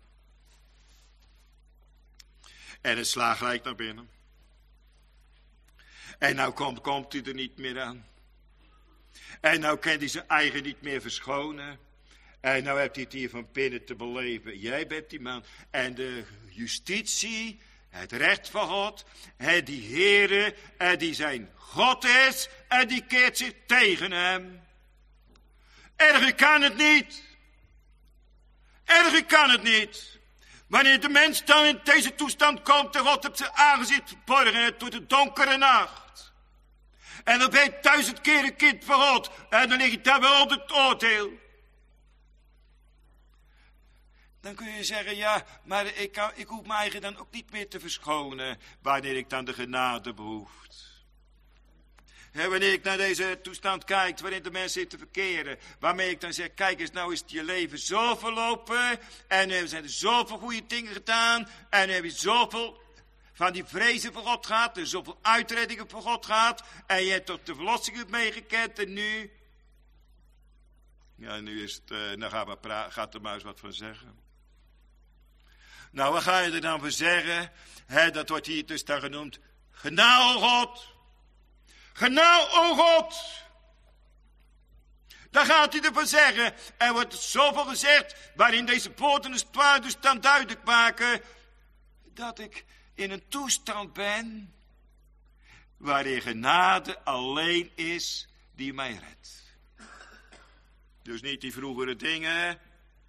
En het slaat gelijk naar binnen. En nou komt hij er niet meer aan. En nou kan hij zijn eigen niet meer verschonen. En nou hebt hij het hier van binnen te beleven. Jij bent die man. En de justitie, het recht van God, die Heere, die zijn God is, en die keert zich tegen hem. Erger kan het niet. Erger kan het niet. Wanneer de mens dan in deze toestand komt, en God op zijn aangezicht verborgen door de donkere nacht. En dan ben je 1000 keer een kind van God, en dan lig je daar wel onder het oordeel. Dan kun je zeggen, ja, maar ik hoef mijn eigen dan ook niet meer te verschonen, wanneer ik dan de genade behoeft. Wanneer ik naar deze toestand kijk, waarin de mensen zitten verkeren, waarmee ik dan zeg, kijk eens, nou is het je leven zo verlopen, en er zijn er zoveel goede dingen gedaan, en heb je zoveel van die vrezen voor God gehad, en zoveel uitreddingen voor God gehad, en je hebt toch de verlossingen meegekend, en nu? Ja, nu is het, nou gaat er maar eens wat van zeggen. Nou, wat ga je er dan van zeggen? Dat wordt hier dus dan genoemd, genade, o God. Genade, o God. Daar gaat hij ervan zeggen. Er wordt zoveel gezegd, waarin deze woorden dus dan duidelijk maken, dat ik in een toestand ben, waarin genade alleen is die mij redt. Dus niet die vroegere dingen.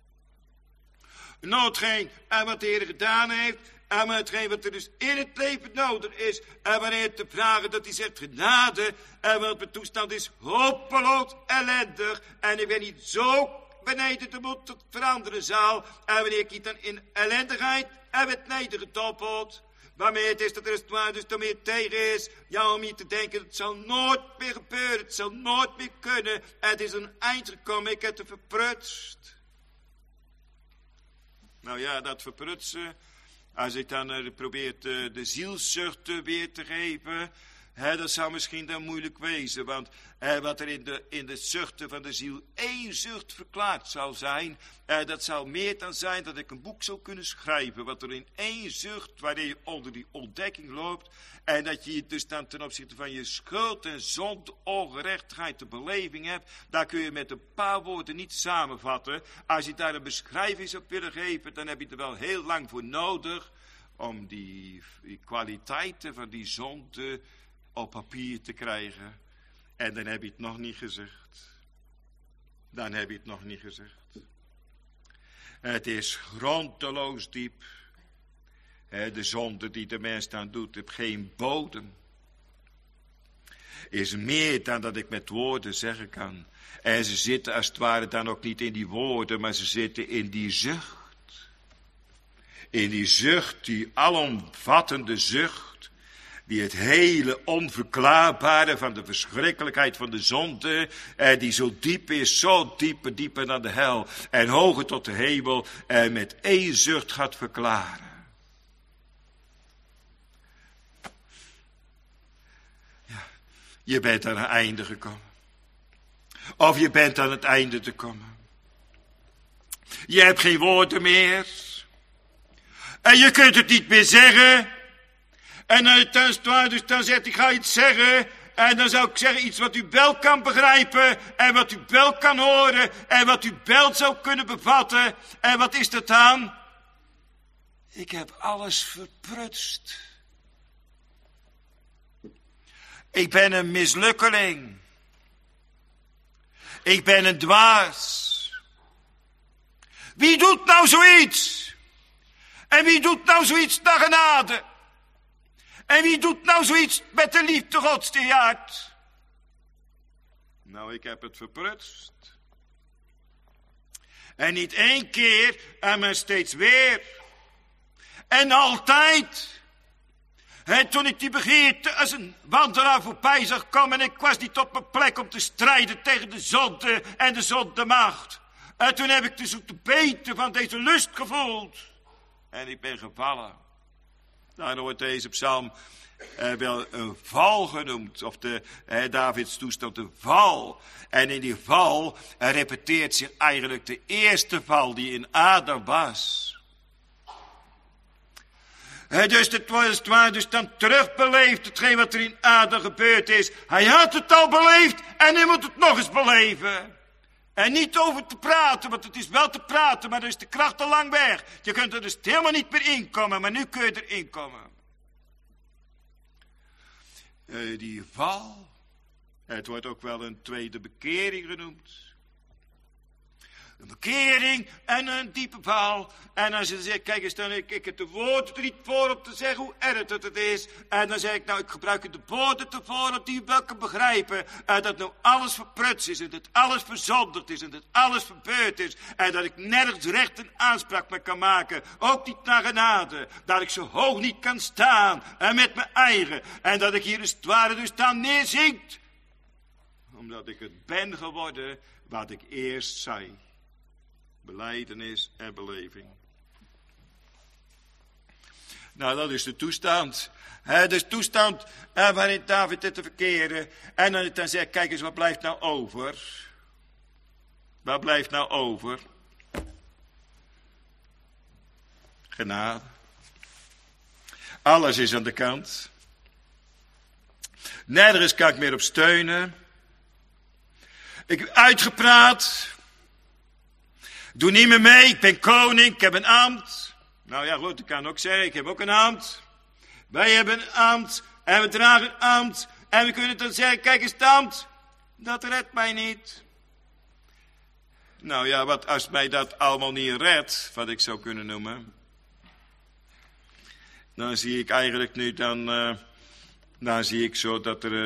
Hetgeen en wat de Heer gedaan heeft, en hetgeen wat er dus in het leven nodig is, en wanneer te vragen dat hij zegt genade, en want mijn toestand is hopeloos ellendig, en ik ben niet zo beneden de moed tot veranderen zal, en wanneer ik niet dan in ellendigheid en met nedergedoppeld, waarmee het is dat er dus dan meer tegen is, ja, om je te denken, het zal nooit meer gebeuren, het zal nooit meer kunnen, het is een eind gekomen, ik heb het verprutst. Nou ja, dat verprutsen, als ik dan probeer de zielszucht weer te geven, dat zou misschien dan moeilijk wezen, want wat er in de zuchten van de ziel één zucht verklaard zou zijn, dat zou meer dan zijn dat ik een boek zou kunnen schrijven, wat er in één zucht, waarin je onder die ontdekking loopt, en dat je dus dan ten opzichte van je schuld en zonde, ongerechtigheid, de beleving hebt, daar kun je met een paar woorden niet samenvatten. Als je daar een beschrijving op willen geven, dan heb je er wel heel lang voor nodig, om die kwaliteiten van die zonde op papier te krijgen. En dan heb je het nog niet gezegd. Dan heb je het nog niet gezegd. Het is grondeloos diep. De zonde die de mens dan doet, heeft geen bodem. Is meer dan dat ik met woorden zeggen kan. En ze zitten als het ware dan ook niet in die woorden, maar ze zitten in die zucht. In die zucht, die alomvattende zucht, die het hele onverklaarbare van de verschrikkelijkheid van de zonde, die zo diep is, zo dieper dan de hel, en hoger tot de hemel, met één zucht gaat verklaren. Je bent aan het einde gekomen. Of je bent aan het einde te komen. Je hebt geen woorden meer. En je kunt het niet meer zeggen. En dan zegt ik ga iets zeggen. En dan zou ik zeggen iets wat u wel kan begrijpen. En wat u wel kan horen. En wat u wel zou kunnen bevatten. En wat is dat dan? Ik heb alles verprutst. Ik ben een mislukkeling. Ik ben een dwaas. Wie doet nou zoiets? En wie doet nou zoiets naar genade? En wie doet nou zoiets met de liefde Gods in je hart? Nou, ik heb het verprutst. En niet één keer, maar steeds weer. En altijd. En toen ik die begeerte als een wandelaar voorbij zag komen, en ik was niet op mijn plek om te strijden tegen de zonde en de zondemacht. En toen heb ik de zoete beten van deze lust gevoeld. En ik ben gevallen. Daarom wordt deze psalm wel een val genoemd. Of Davids toestand een val. En in die val repeteert zich eigenlijk de eerste val die in Adam was. Dus het was waar dus dan terugbeleefd hetgeen wat er in Adam gebeurd is. Hij had het al beleefd en hij moet het nog eens beleven. En niet over te praten, want het is wel te praten, maar dan is de kracht te lang weg. Je kunt er dus helemaal niet meer inkomen, maar nu kun je erin komen. Die val, het wordt ook wel een tweede bekering genoemd. Een bekering en een diepe val. En als je zegt, kijk eens, dan ik het de woorden er niet voor om te zeggen hoe erg het is. En dan zeg ik, nou, ik gebruik de woorden ervoor dat die wel kan begrijpen. Dat nou alles verprutst is en dat alles verzondigd is en dat alles verbeurd is. En dat ik nergens recht en aanspraak meer kan maken. Ook niet naar genade. Dat ik zo hoog niet kan staan en met mijn eigen. En dat ik hier als het ware dus dan neerzinkt. Omdat ik het ben geworden wat ik eerst zei. Belijdenis en beleving. Nou, dat is de toestand. De toestand waarin David dit te verkeren. En dan zegt, kijk eens, wat blijft nou over? Wat blijft nou over? Genade. Alles is aan de kant. Nergens kan ik meer op steunen. Ik heb uitgepraat. Doe niet meer mee, ik ben koning, ik heb een ambt. Nou ja, goed, ik kan ook zeggen, ik heb ook een ambt. Wij hebben een ambt en we dragen een ambt. En we kunnen dan zeggen, kijk eens, het ambt, dat redt mij niet. Nou ja, wat als mij dat allemaal niet redt, wat ik zou kunnen noemen. Dan zie ik eigenlijk nu dan zie ik zo dat er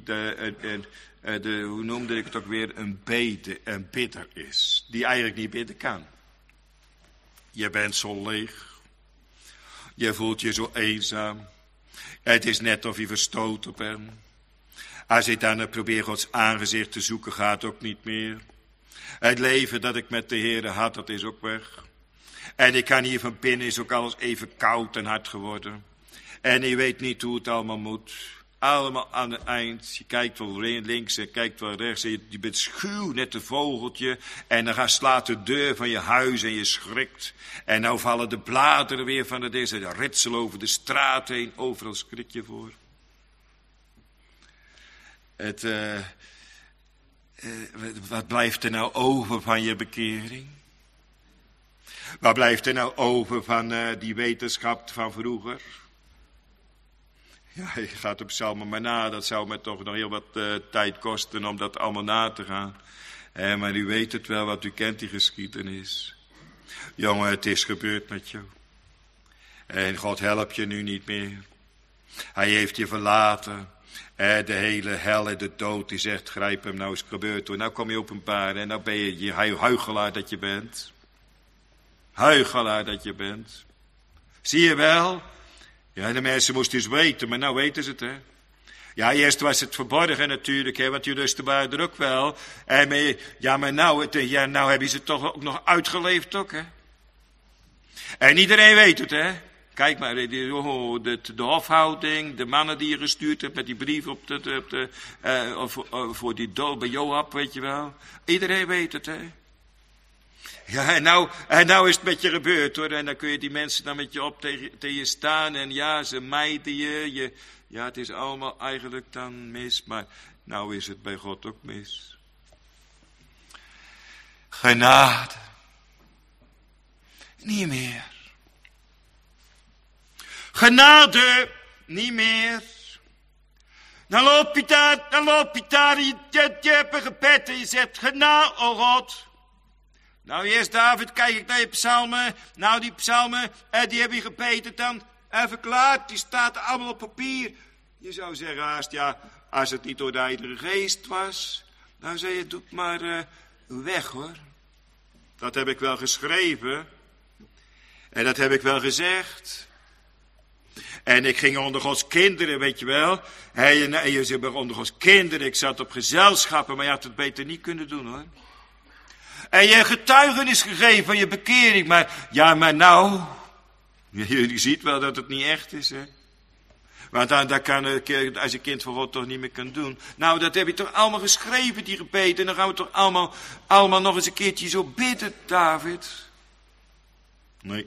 hoe noemde ik het ook weer, een bidder is. Die eigenlijk niet bidden kan. Je bent zo leeg. Je voelt je zo eenzaam. Het is net of je verstoten bent. Als je dan probeert Gods aangezicht te zoeken, gaat ook niet meer. Het leven dat ik met de Heere had, dat is ook weg. En ik kan hier van binnen, is ook alles even koud en hard geworden. En je weet niet hoe het allemaal moet. Allemaal aan het eind. Je kijkt wel links en kijkt wel rechts. En je bent schuw, net een vogeltje. En dan slaat de deur van je huis en je schrikt. En nou vallen de bladeren weer van het eerste. En ritselen over de straat heen. Overal schrik je voor. Wat blijft er nou over van je bekering? Wat blijft er nou over van die wetenschap van vroeger? Ja, je gaat op psalmen maar na. Dat zou me toch nog heel wat tijd kosten om dat allemaal na te gaan. Maar u weet het wel, want u kent die geschiedenis. Jongen, het is gebeurd met jou. En God helpt je nu niet meer. Hij heeft je verlaten. De hele hel en de dood die zegt, grijp hem, nou is het gebeurd hoor. Nou kom je openbaar en nou ben je huichelaar dat je bent. Huichelaar dat je bent. Zie je wel? Ja, de mensen moesten eens weten, maar nou weten ze het, hè. Ja, eerst was het verborgen natuurlijk, hè, want jullie waren er ook wel. Maar nou hebben ze het toch ook nog uitgeleefd ook, hè. En iedereen weet het, hè. Kijk maar, de hofhouding, de mannen die je gestuurd hebt met die brief voor die dood bij Joab, weet je wel. Iedereen weet het, hè. Ja, en nou is het met je gebeurd, hoor. En dan kun je die mensen dan met je op tegen je staan. En ja, ze mijden je. Ja, het is allemaal eigenlijk dan mis. Maar nou is het bij God ook mis. Genade. Niet meer. Genade. Niet meer. Dan loop je daar. Je hebt een gebed en je zegt, genade, oh God. Nou, eerst David, kijk ik naar je psalmen. Nou, die psalmen, die heb je gebeten dan en verklaard. Die staat allemaal op papier. Je zou zeggen haast, ja, als het niet door de Heilige Geest was. Dan zei je, doe het maar weg, hoor. Dat heb ik wel geschreven. En dat heb ik wel gezegd. En ik ging onder Gods kinderen, weet je wel. En je zit onder Gods kinderen. Ik zat op gezelschappen, maar je had het beter niet kunnen doen, hoor. En je getuigenis gegeven van je bekering. Maar nou, je ziet wel dat het niet echt is, hè. Want dan kan als je kind van God toch niet meer kan doen. Nou, dat heb je toch allemaal geschreven, die gebeden. En dan gaan we toch allemaal nog eens een keertje zo bidden, David. Nee.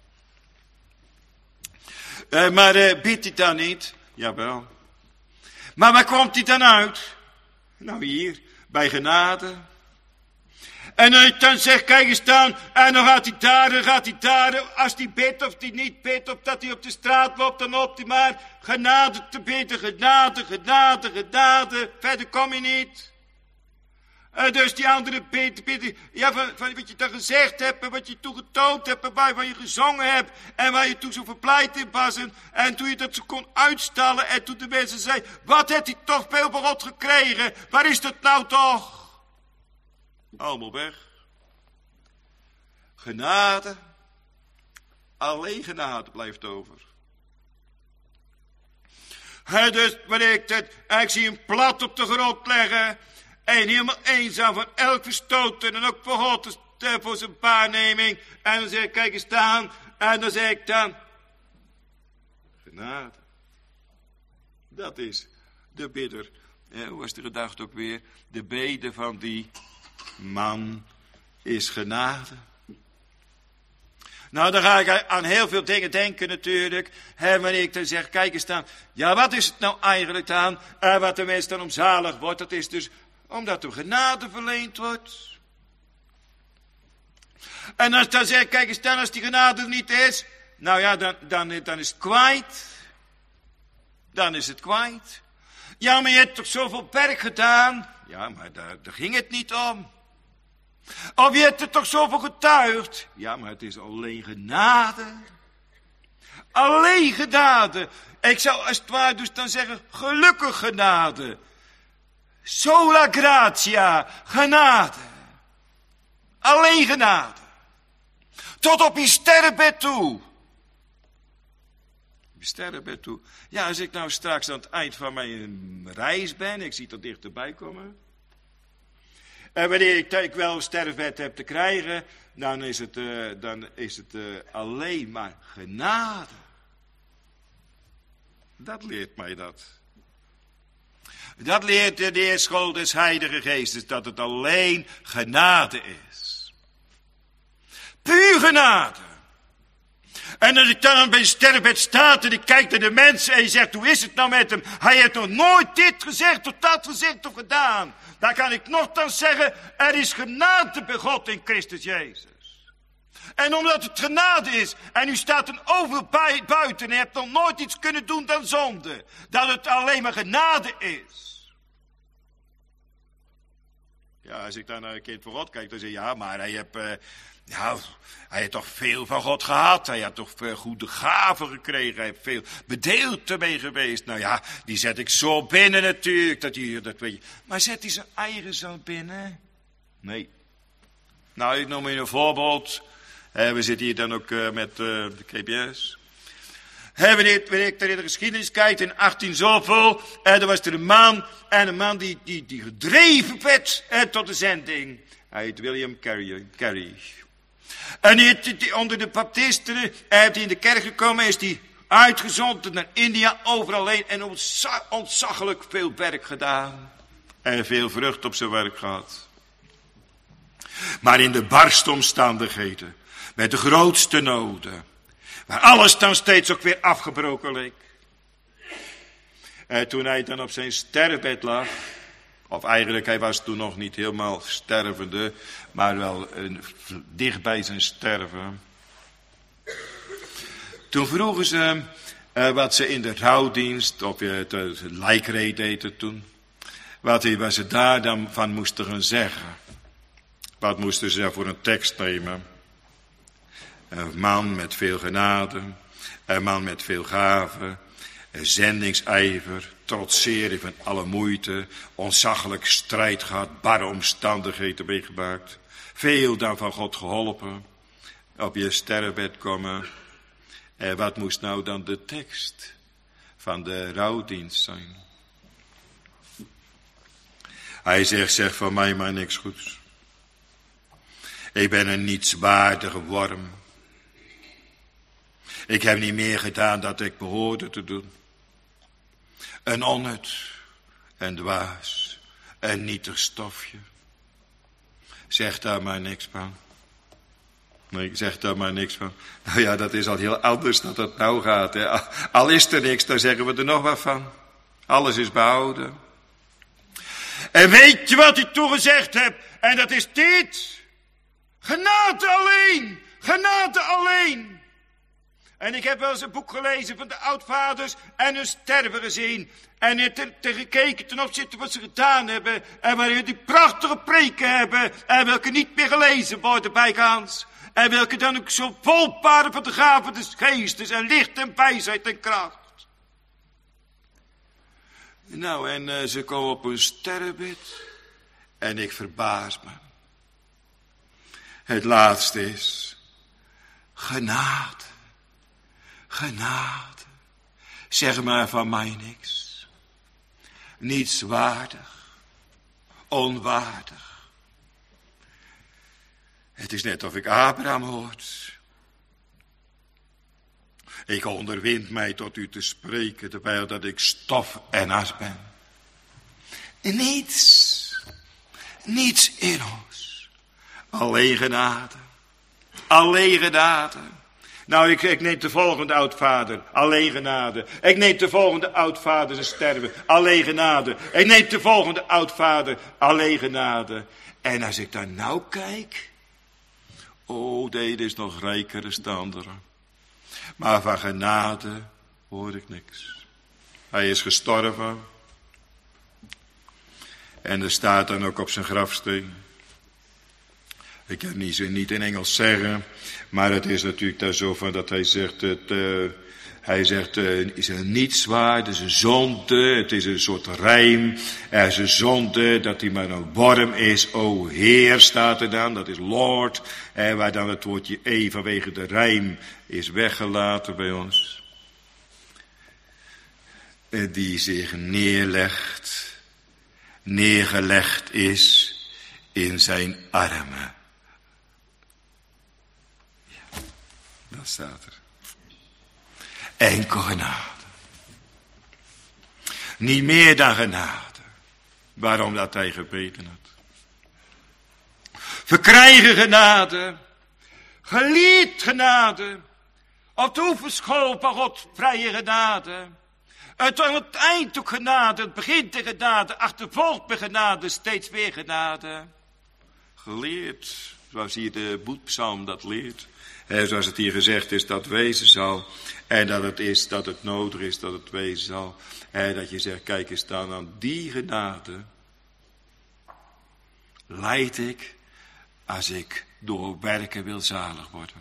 Maar bidt hij dan niet? Jawel. Maar waar komt hij dan uit? Nou, hier, bij genade. En dan zegt, kijk eens dan, en dan gaat hij daar, als hij bidt of hij niet bidt, of dat hij op de straat loopt, dan loopt hij maar genade te bidden, genade, verder kom je niet. Dus die andere bidden, ja, van wat je dan gezegd hebt, en wat je toen getoond hebt, en waarvan je gezongen hebt, en waar je toen zo verblijd in was, en toen je dat zo kon uitstallen, en toen de mensen zeiden, wat heeft hij toch veel bij God gekregen, waar is dat nou toch? Allemaal weg. Genade. Alleen genade blijft over. Dus wanneer ik zie hem plat op de grond leggen. En helemaal eenzaam van elk verstoten. En ook voor God voor zijn waarneming. En dan zeg ik, kijk eens dan. En dan zeg ik dan. Genade. Dat is de bidder. Hoe was de gedachte ook weer? De bede van die man is genade. Nou, dan ga ik aan heel veel dingen denken natuurlijk. Wanneer ik dan zeg, kijk eens dan. Ja, wat is het nou eigenlijk dan? Wat de mens dan omzalig wordt. Dat is dus omdat er genade verleend wordt. En als dan zeg ik, kijk eens dan, als die genade er niet is. Nou ja, dan is het kwijt. Dan is het kwijt. Ja, maar je hebt toch zoveel werk gedaan. Ja, maar daar ging het niet om. Of je hebt er toch zoveel getuigd. Ja, maar het is alleen genade. Alleen genade. Ik zou als het ware dus dan zeggen, gelukkig genade. Sola gratia, genade. Alleen genade. Tot op je sterrenbed toe. Je sterrenbed toe. Ja, als ik nou straks aan het eind van mijn reis ben, ik zie het er dichterbij komen. En wanneer ik wel een sterrenbed heb te krijgen, dan is het alleen maar genade. Dat leert mij dat. Dat leert de leerschool des Heilige Geestes, dat het alleen genade is. Puur genade. En als ik dan bij een sterrenbed sta en ik kijk naar de mensen en je zegt, hoe is het nou met hem? Hij heeft nog nooit dit gezegd of dat gezegd of gedaan. Dan kan ik nogthans zeggen, er is genade bij God in Christus Jezus. En omdat het genade is en u staat een overal buiten en je hebt nog nooit iets kunnen doen dan zonde. Dat het alleen maar genade is. Ja, als ik dan naar een kind van God kijk, dan zeg je, ja, maar hij heeft toch veel van God gehad. Hij had toch veel goede gaven gekregen. Hij heeft veel bedeeld ermee geweest. Nou ja, die zet ik zo binnen natuurlijk. Dat weet je. Maar zet hij zijn eigen zo binnen? Nee. Nou, ik noem je een voorbeeld. We zitten hier dan ook met de KBS. Wanneer ik daar in de geschiedenis kijk, in 18 zoveel, er was er een man die gedreven werd tot de zending. Hij heet William Carey. En onder de baptisten, hij heeft in de kerk gekomen, is hij uitgezonden naar India, overal heen. En ontzaglijk veel werk gedaan. En veel vrucht op zijn werk gehad. Maar in de barste omstandigheden, met de grootste noden, waar alles dan steeds ook weer afgebroken leek. En toen hij dan op zijn sterfbed lag, of eigenlijk hij was toen nog niet helemaal stervende, maar wel dicht bij zijn sterven. Toen vroegen ze wat ze in de rouwdienst, of het lijkreed deed het toen, wat ze daar dan van moesten gaan zeggen. Wat moesten ze voor een tekst nemen? Een man met veel genade, een man met veel gave, zendingsijver, trotsering van alle moeite, ontzaglijk strijd gehad, barre omstandigheden meegemaakt, veel dan van God geholpen, op je sterfbed komen. En wat moest nou dan de tekst van de rouwdienst zijn? Hij zegt van mij maar niks goeds. Ik ben een nietswaardige worm. Ik heb niet meer gedaan dat ik behoorde te doen. Een onnut, een dwaas, een nietig stofje. Zeg daar maar niks van. Nee, zeg daar maar niks van. Nou ja, dat is al heel anders dat het nou gaat. Hè. Al is er niks, dan zeggen we er nog wat van. Alles is behouden. En weet je wat ik toen gezegd heb? En dat is dit. Genade alleen. Genade alleen. En ik heb wel eens een boek gelezen van de oudvaders en hun sterven gezien. En te gekeken ten opzichte van wat ze gedaan hebben. En waarin die prachtige preken hebben. En welke niet meer gelezen worden bijgaans. En welke dan ook zo vol waren van de gaven des geestes. En licht en wijsheid en kracht. Nou, en ze komen op hun sterrenbed. En ik verbaas me. Het laatste is genade. Genade. Zeg maar van mij niks. Nietswaardig. Onwaardig. Het is net of ik Abraham hoort. Ik onderwind mij tot u te spreken, terwijl dat ik stof en as ben. Niets. Niets in ons. Alleen genade. Alleen genade. Nou, ik neem de volgende oudvader. Alleen genade. Ik neem de volgende oudvader zijn sterven. Alleen genade. Ik neem de volgende oudvader. Alleen genade. En als ik daar nou kijk. Oh, deze is nog rijker dan de andere. Maar van genade hoor ik niks. Hij is gestorven. En er staat dan ook op zijn grafsteen. Ik kan niet in Engels zeggen. Maar het is natuurlijk daar zo van dat hij zegt. Het is een nietswaard, het is een zonde, het is een soort rijm. Er is een zonde dat hij maar een worm is. O Heer staat er dan, dat is Lord. Waar dan het woordje E vanwege de rijm is weggelaten bij ons. Die zich neergelegd is in zijn armen. Ja, dat staat er. Enkel genade. Niet meer dan genade. Waarom dat hij gebeden had. Verkrijgen genade. Geleerd genade. Op de oefenschool van God vrije genade. Het aan het eind ook genade. Het begint de genade. Achtervolgt bij genade. Steeds weer genade. Geleerd. Zoals hier de boetpsalm dat leert. Zoals het hier gezegd is dat wezen zal. En dat het nodig is dat het wezen zal. Dat je zegt, kijk eens dan aan die genade. Leid ik als ik door werken wil zalig worden.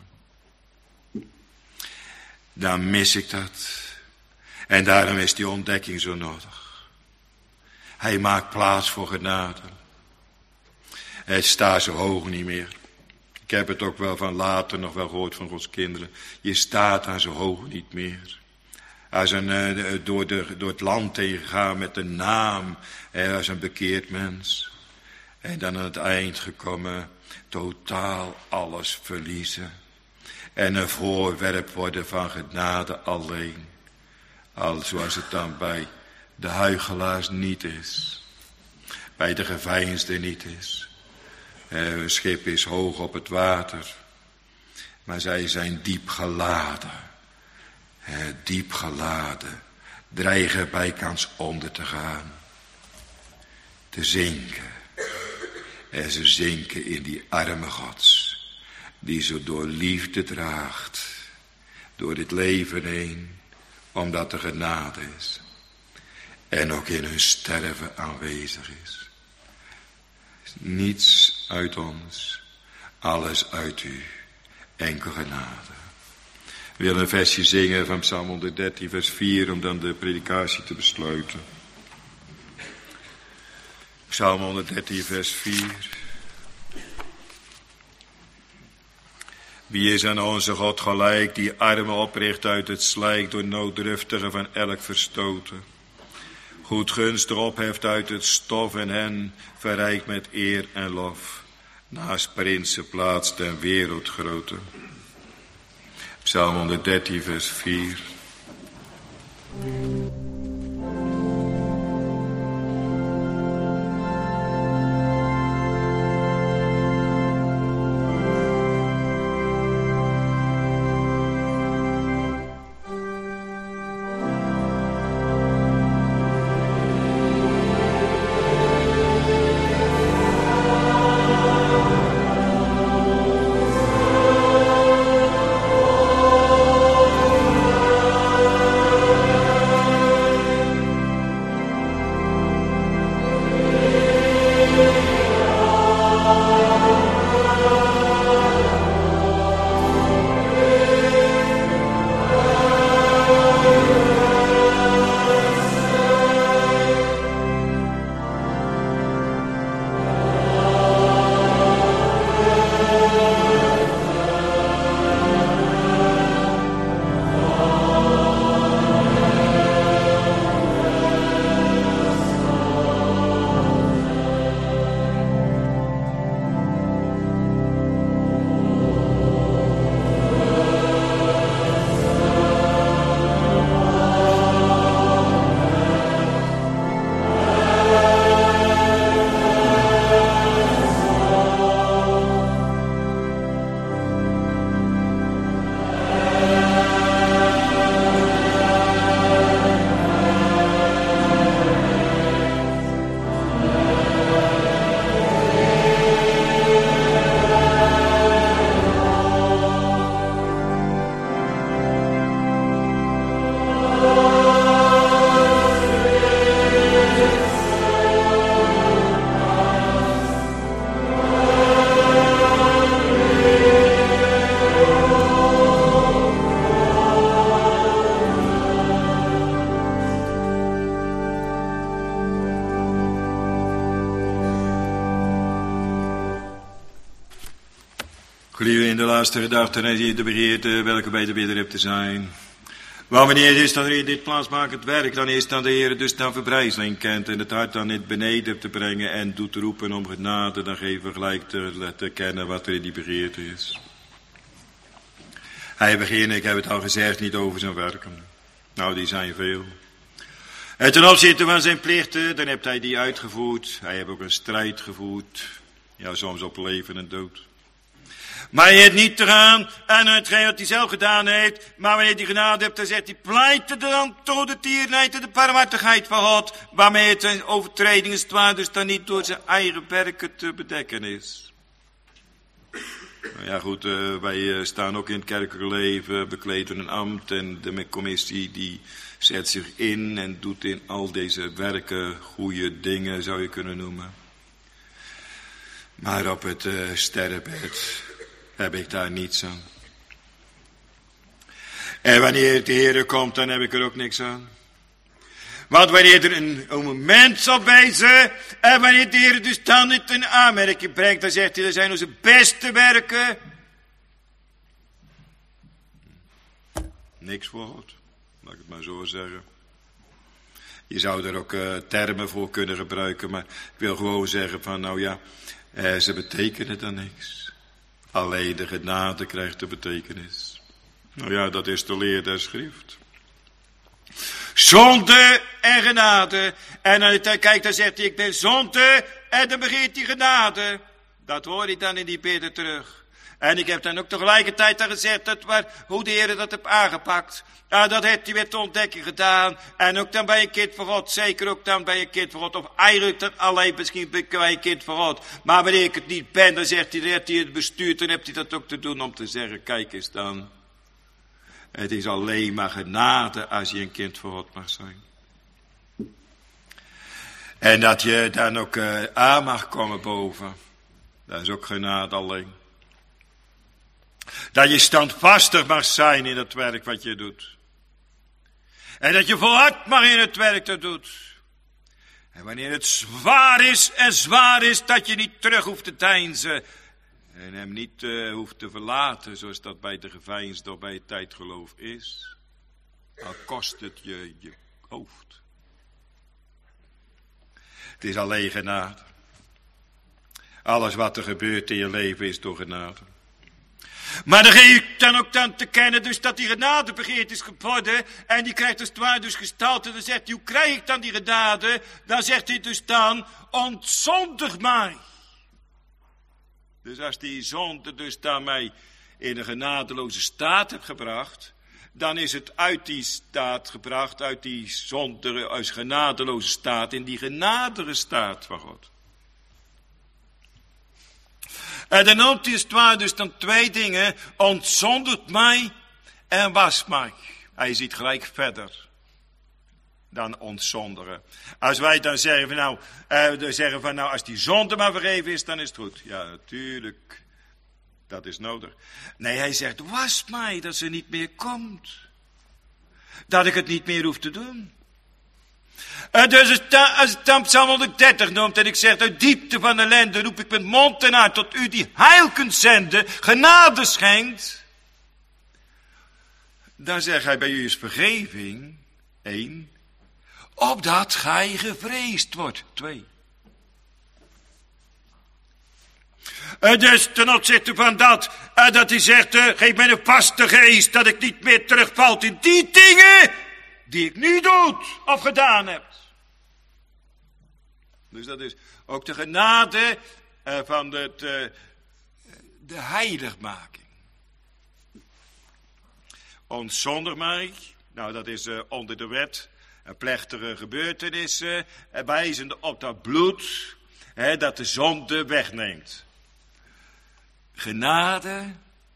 Dan mis ik dat. En daarom is die ontdekking zo nodig. Hij maakt plaats voor genade. Het staat zo hoog niet meer. Ik heb het ook wel van later nog wel gehoord van Gods kinderen. Je staat daar zo hoog niet meer. Als door het land heen gaan met een naam. Als een bekeerd mens. En dan aan het eind gekomen, totaal alles verliezen. En een voorwerp worden van genade alleen. Al zoals het dan bij de huichelaars niet is. Bij de geveinsden niet is. Een schip is hoog op het water. Maar zij zijn diep geladen. Diep geladen. Dreigen bijkans onder te gaan. Te zinken. En ze zinken in die arme Gods. Die ze door liefde draagt. Door dit leven heen. Omdat er genade is. En ook in hun sterven aanwezig is. Niets uit ons. Alles uit u. Enkel genade. We willen een versje zingen van Psalm 113 vers 4. Om dan de predikatie te besluiten. Psalm 113 vers 4. Wie is aan onze God gelijk, die armen opricht uit het slijk, door nooddruftigen van elk verstoten. Goedgunstig opheft uit het stof en hen verrijkt met eer en lof. Naast prinsen plaatst en wereldgrote. Psalm 113 vers 4. Geliefde, in de laatste gedachten en je de begeerte welke bij de bidder hebt te zijn. Maar wanneer is dan in dit plaatsmakend werk, dan is dan de Heer dus dan verbrijzeling kent en het hart dan in het beneden te brengen en doet roepen om genade, dan geven we gelijk te kennen wat er in die begeerte is. Hij begint, ik heb het al gezegd, niet over zijn werken. Nou, die zijn veel. En ten opzichte van zijn plichten, dan heeft hij die uitgevoerd. Hij heeft ook een strijd gevoerd. Ja, soms op leven en dood. Maar hij heeft niet te gaan aan hetgeen wat hij zelf gedaan heeft. Maar wanneer hij genade hebt, dan zegt hij, pleit er dan tot de tierenheid en de barmhartigheid van God. Waarmee het zijn overtredingen zwaar dus dan niet door zijn eigen werken te bedekken is. Nou ja goed, wij staan ook in het kerkelijk leven, bekleden een ambt en de commissie die zet zich in en doet in al deze werken goede dingen, zou je kunnen noemen. Maar op het sterrenbed heb ik daar niets aan. En wanneer de Heer komt, dan heb ik er ook niks aan. Want wanneer er een moment zal wijzen, en wanneer de Heer dus dan het een aanmerking brengt, dan zegt hij, dat zijn onze beste werken. Niks voor God, laat ik het maar zo zeggen. Je zou er ook termen voor kunnen gebruiken, maar ik wil gewoon zeggen van, nou ja, ze betekenen dan niks. Alleen de genade krijgt de betekenis. Nou ja, dat is de leer der schrift. Zonde en genade. En dan kijkt, dan zegt hij, ik ben zonde, en dan begeert hij genade. Dat hoor ik dan in die bidden terug. En ik heb dan ook tegelijkertijd dan gezegd, hoe de Heer dat heeft aangepakt. Ja, dat heeft hij weer te ontdekken gedaan. En ook dan bij een kind van God, zeker ook dan bij een kind van God. Of eigenlijk dan alleen misschien bij een kind van God. Maar wanneer ik het niet ben, dan zegt hij, heeft hij het bestuurd, dan heeft hij dat ook te doen om te zeggen, kijk eens dan. Het is alleen maar genade als je een kind van God mag zijn. En dat je dan ook aan mag komen boven. Dat is ook genade alleen. Dat je standvastig mag zijn in het werk wat je doet. En dat je volhard mag in het werk dat doet. En wanneer het zwaar is, dat je niet terug hoeft te deinzen. En hem niet hoeft te verlaten, zoals dat bij de geveinsde of bij het tijdgeloof is. Al kost het je hoofd. Het is alleen genade. Alles wat er gebeurt in je leven is door genade. Maar dan geef ik dan ook dan te kennen dus dat die genade begeerd is geworden. En die krijgt als het ware dus gestalte. Dan zegt hij, hoe krijg ik dan die genade? Dan zegt hij dus dan, ontzondig mij. Dus als die zonde dus dan mij in een genadeloze staat hebt gebracht. Dan is het uit die staat gebracht, uit die zonde, uit genadeloze staat, in die genadige staat van God. En dan noemt hij het waar dus dan twee dingen. Ontzondigt mij en was mij. Hij ziet gelijk verder dan ontzonderen. Als wij dan zeggen van nou, als die zonde maar vergeven is, dan is het goed. Ja, natuurlijk. Dat is nodig. Nee, hij zegt, was mij dat ze niet meer komt. Dat ik het niet meer hoef te doen. Dus als het dan Psalm 130 noemt en ik zeg, uit diepte van ellende roep ik met mond en hart tot u die heil kunt zenden, genade schenkt. Dan zegt hij, bij u is vergeving, 1, opdat gij gevreesd wordt, 2. Dus ten opzichte van dat hij zegt, geef mij een vaste geest, dat ik niet meer terugvalt in die dingen die ik nu doe of gedaan heb. Dus dat is ook de genade van de heiligmaking. Ontzondig mij, nou dat is onder de wet, een plechtige gebeurtenis, wijzende op dat bloed, dat de zonde wegneemt. Genade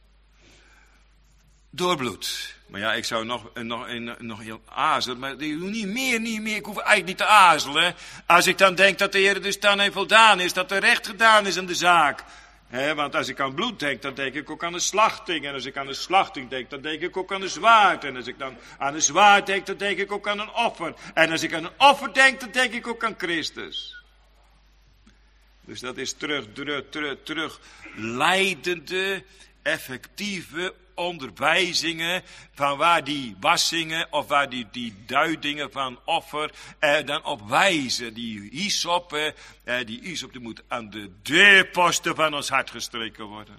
door bloed. Maar ja, ik zou nog heel aarzelen. Maar niet meer. Ik hoef eigenlijk niet te aarzelen. Als ik dan denk dat de Heer dus dan heeft voldaan is. Dat er recht gedaan is aan de zaak. Want als ik aan bloed denk, dan denk ik ook aan de slachting. En als ik aan de slachting denk, dan denk ik ook aan de zwaard. En als ik dan aan de zwaard denk, dan denk ik ook aan een offer. En als ik aan een offer denk, dan denk ik ook aan Christus. Dus dat is terug leidende, effectieve onderwijzingen van waar die wassingen of waar die duidingen van offer dan op wijzen. Die hyssop die moet aan de deurposten van ons hart gestreken worden.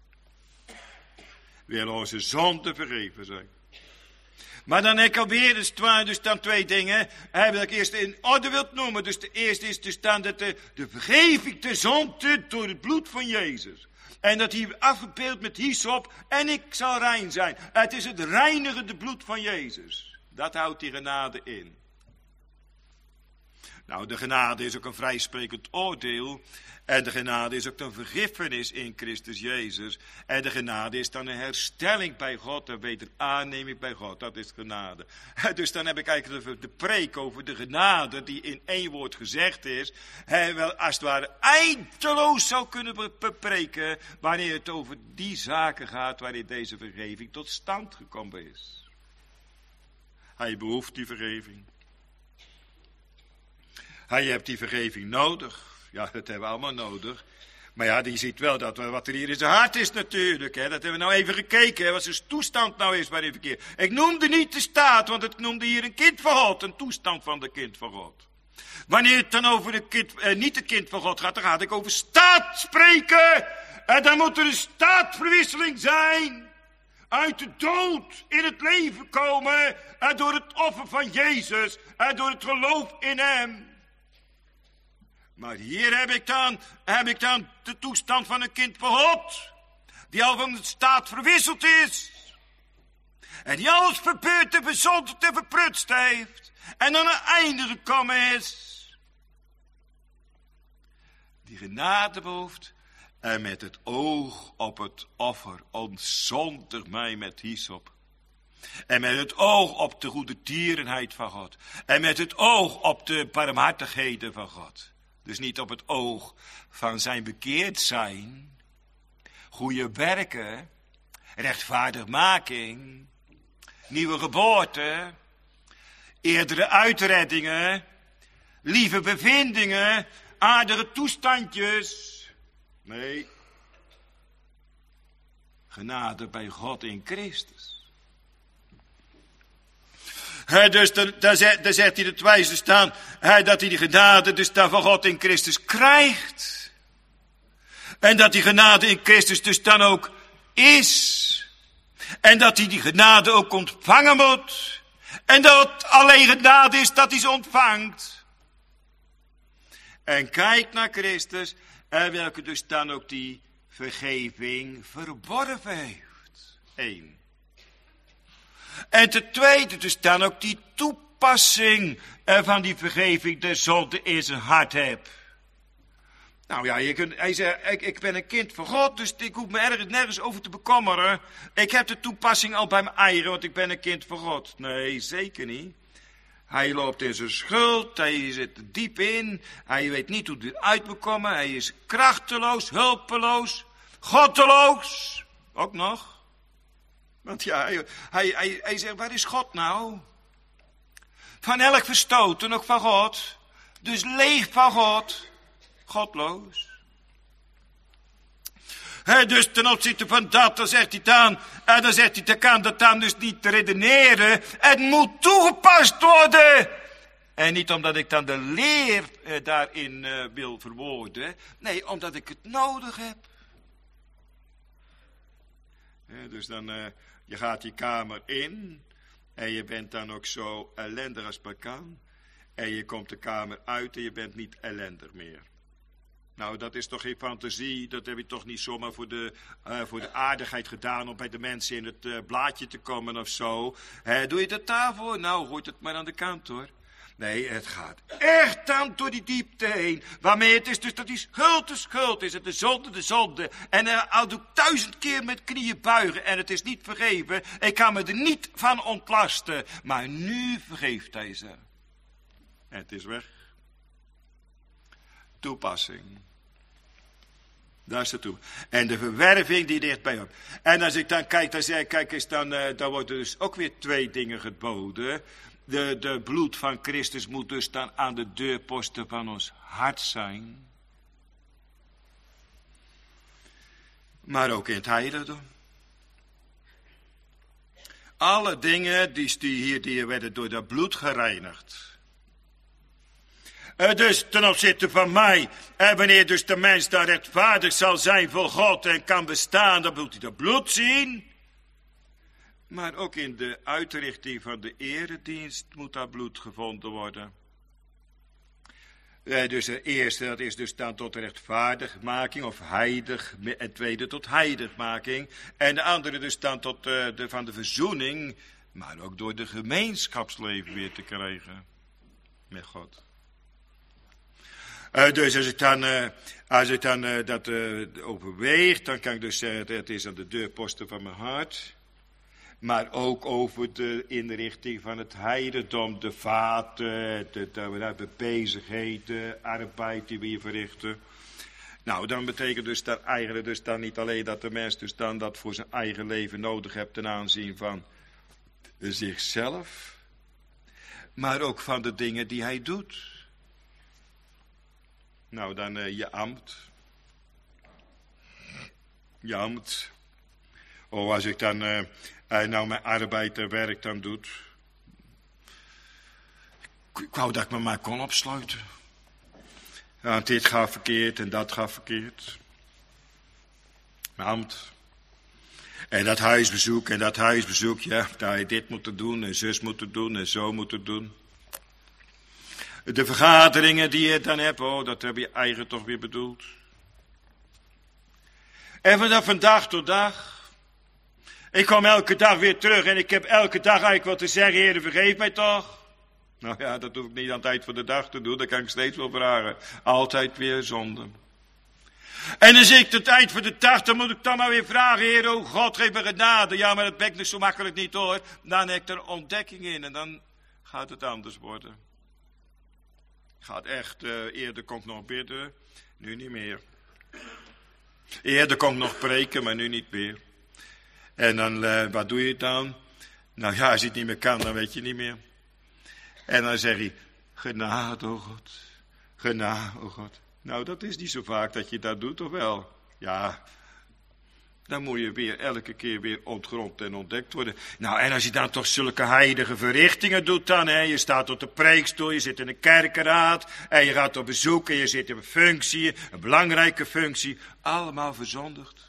Wil onze zonde vergeven zijn. Maar dan heb ik alweer dus dan twee dingen, dat ik eerst in orde wilt noemen. Dus de eerste is dus dan dat de vergeving de zonde door het bloed van Jezus. En dat hier afgebeeld met hyssop en ik zal rein zijn. Het is het reinigende bloed van Jezus. Dat houdt die genade in. Nou, de genade is ook een vrijsprekend oordeel. En de genade is ook een vergiffenis in Christus Jezus. En de genade is dan een herstelling bij God, een weteraanneming bij God. Dat is genade. Dus dan heb ik eigenlijk de preek over de genade die in één woord gezegd is. Wel als het ware eindeloos zou kunnen bepreken wanneer het over die zaken gaat waarin deze vergeving tot stand gekomen is. Hij behoeft die vergeving. Hij hebt die vergeving nodig. Ja, dat hebben we allemaal nodig. Maar ja, die ziet wel dat wat er hier in zijn hart is natuurlijk. Hè. Dat hebben we nou even gekeken, hè, wat zijn toestand nou is bij de verkeer. Ik noemde niet de staat, want ik noemde hier een kind van God. Een toestand van de kind van God. Wanneer het dan over niet het kind van God gaat, dan ga ik over staat spreken. En dan moet er een staatverwisseling zijn. Uit de dood in het leven komen. En door het offer van Jezus. En door het geloof in hem. Maar hier heb ik dan de toestand van een kind van God. Die al van de staat verwisseld is. En die alles verbeurd en verzonderd en verprutst heeft. En aan een einde gekomen is. Die genade behoeft. En met het oog op het offer ontzondig mij met hyssop. En met het oog op de goede tierenheid van God. En met het oog op de barmhartigheden van God. Dus niet op het oog van zijn bekeerd zijn. Goede werken. Rechtvaardigmaking. Nieuwe geboorte. Eerdere uitreddingen. Lieve bevindingen. Aardige toestandjes. Nee. Genade bij God in Christus. Dus daar zegt hij het wijze staan. Dat hij die genade dus dan van God in Christus krijgt. En dat die genade in Christus dus dan ook is. En dat hij die genade ook ontvangen moet. En dat het alleen genade is dat hij ze ontvangt. En kijk naar Christus. En welke dus dan ook die vergeving verworven heeft. 1. En ten tweede dus dan ook die toepassing van die vergeving der zonde in zijn hart heeft. Nou ja, hij zegt, ik ben een kind van God, dus ik hoef me nergens over te bekommeren. Ik heb de toepassing al bij mijn eigen, want ik ben een kind van God. Nee, zeker niet. Hij loopt in zijn schuld, hij zit er diep in, hij weet niet hoe hij eruit moet komen, hij is krachteloos, hulpeloos, goddeloos, ook nog. Want ja, hij zegt, waar is God nou? Van elk verstoten, ook van God, dus leeg van God, godloos. Dus ten opzichte van dat, dan zegt hij dan kan dat dan dus niet redeneren. Het moet toegepast worden. En niet omdat ik dan de leer daarin wil verwoorden. Nee, omdat ik het nodig heb. Dus dan, je gaat die kamer in. En je bent dan ook zo ellendig als maar kan. En je komt de kamer uit en je bent niet ellendig meer. Nou, dat is toch geen fantasie, dat heb je toch niet zomaar voor de aardigheid gedaan om bij de mensen in het blaadje te komen of zo. Doe je dat daarvoor? Nou, gooit het maar aan de kant hoor. Nee, het gaat echt dan door die diepte heen. Waarmee het is dus dat die schuld de schuld is en de zonde. En al doe ik 1000 keer met knieën buigen en het is niet vergeven. Ik kan me er niet van ontlasten. Maar nu vergeeft hij ze. En het is weg. Toepassing. Daar is het toe. En de verwerving die ligt bij hem. En als ik dan kijk, dan zeg ik, kijk eens, dan worden dus ook weer 2 dingen geboden. De bloed van Christus moet dus dan aan de deurposten van ons hart zijn. Maar ook in het heiligdom. Alle dingen die werden door dat bloed gereinigd. Dus ten opzichte van mij, wanneer dus de mens dan rechtvaardig zal zijn voor God en kan bestaan, dan moet hij dat bloed zien. Maar ook in de uitrichting van de eredienst moet dat bloed gevonden worden. Dus de eerste, dat is dus dan tot rechtvaardigmaking of heilig, en tweede tot heiligmaking. En de andere dus dan tot van de verzoening, maar ook door de gemeenschapsleven weer te krijgen met God. Dus als ik dan dat overweeg, dan kan ik dus zeggen, het is aan de deurposten van mijn hart. Maar ook over de inrichting van het heiligdom, de vaten, de bezigheden, arbeid die we hier verrichten. Nou, dan betekent dus dat eigenlijk dus dan niet alleen dat de mens dus dan dat voor zijn eigen leven nodig hebt ten aanzien van zichzelf, maar ook van de dingen die hij doet. Nou, dan je ambt. Jammer. Oh, als ik dan nou mijn arbeid en werk dan doet. Ik wou dat ik me maar kon opsluiten. Ja, dit gaat verkeerd en dat gaat verkeerd. Jammer. En dat huisbezoek, ja, dat je dit moet doen en zus moet doen en zo moet doen. De vergaderingen die je dan hebt, oh, dat heb je eigen toch weer bedoeld. En van dag tot dag. Ik kom elke dag weer terug en ik heb elke dag eigenlijk wat te zeggen, Heer, vergeef mij toch. Nou ja, dat hoef ik niet aan het eind van de dag te doen, dat kan ik steeds wel vragen. Altijd weer zonde. En dan zie ik het eind van de dag, dan moet ik dan maar weer vragen, Heer, oh God, geef me genade. Ja, maar dat ben ik niet zo makkelijk niet hoor. Dan heb ik er ontdekking in en dan gaat het anders worden. Gaat echt, eerder kon ik nog bidden, nu niet meer. Eerder kon ik nog preken, maar nu niet meer. En dan, wat doe je dan? Nou ja, als je het niet meer kan, dan weet je niet meer. En dan zeg je, genade, oh God, genade, oh God. Nou, dat is niet zo vaak dat je dat doet, toch wel? Ja, dan moet je weer elke keer weer ontgrond en ontdekt worden. Nou, en als je dan toch zulke heilige verrichtingen doet dan, hè, je staat op de preekstoel, je zit in een kerkenraad, en je gaat op bezoek en je zit in een functie, een belangrijke functie, allemaal verzondigd.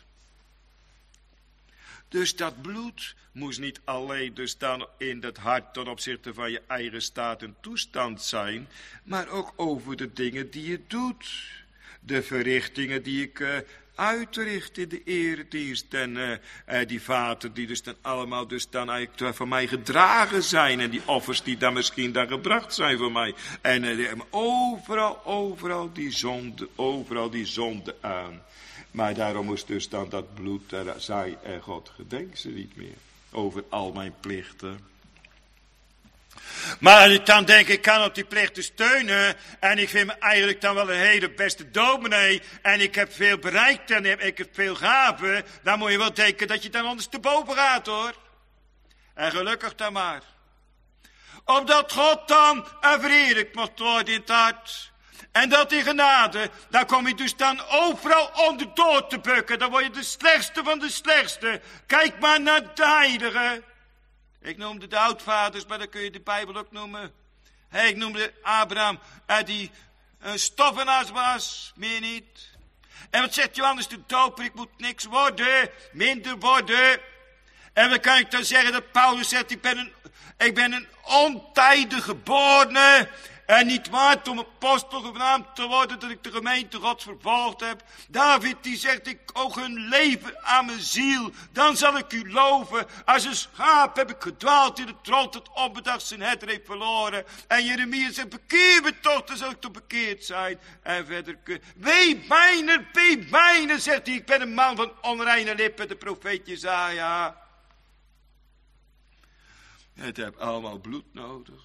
Dus dat bloed moest niet alleen dus dan in het hart ten opzichte van je eigen staat en toestand zijn, maar ook over de dingen die je doet. De verrichtingen die ik uitricht in de eredienst en die vaten die dus dan allemaal dus dan eigenlijk van mij gedragen zijn en die offers die dan misschien dan gebracht zijn voor mij. En overal die zonde aan. Maar daarom moest dus dan dat bloed, daar zei en God gedenk ze niet meer. Over al mijn plichten. Maar als ik dan denk, ik kan op die plichten steunen. En ik vind me eigenlijk dan wel een hele beste dominee. En ik heb veel bereikt en ik heb veel gaven. Dan moet je wel denken dat je dan ondersteboven gaat hoor. En gelukkig dan maar. Opdat God dan verheerlijkt mocht worden in het hart. En dat die genade, daar kom je dus dan overal onderdoor te bukken. Dan word je de slechtste van de slechtste. Kijk maar naar de heiligen. Ik noemde de oudvaders, maar dan kun je de Bijbel ook noemen. Ik noemde Abraham, die een stoffenaars was, meer niet. En wat zegt Johannes de Doper? Ik moet niks worden, minder worden. En dan kan ik dan zeggen dat Paulus zegt, ik ben een ontijdig geborene. En niet waard om apostel genaamd te worden, dat ik de gemeente Gods vervolgd heb. David die zegt, ik oog hun leven aan mijn ziel, dan zal ik u loven. Als een schaap heb ik gedwaald in het rond het onbedacht zijn herder heeft verloren. En Jeremia zegt, bekeer me toch, dan zal ik toch bekeerd zijn. En verder, wee mijner, zegt hij, ik ben een man van onreine lippen, de profeet Jesaja. Het heeft allemaal bloed nodig.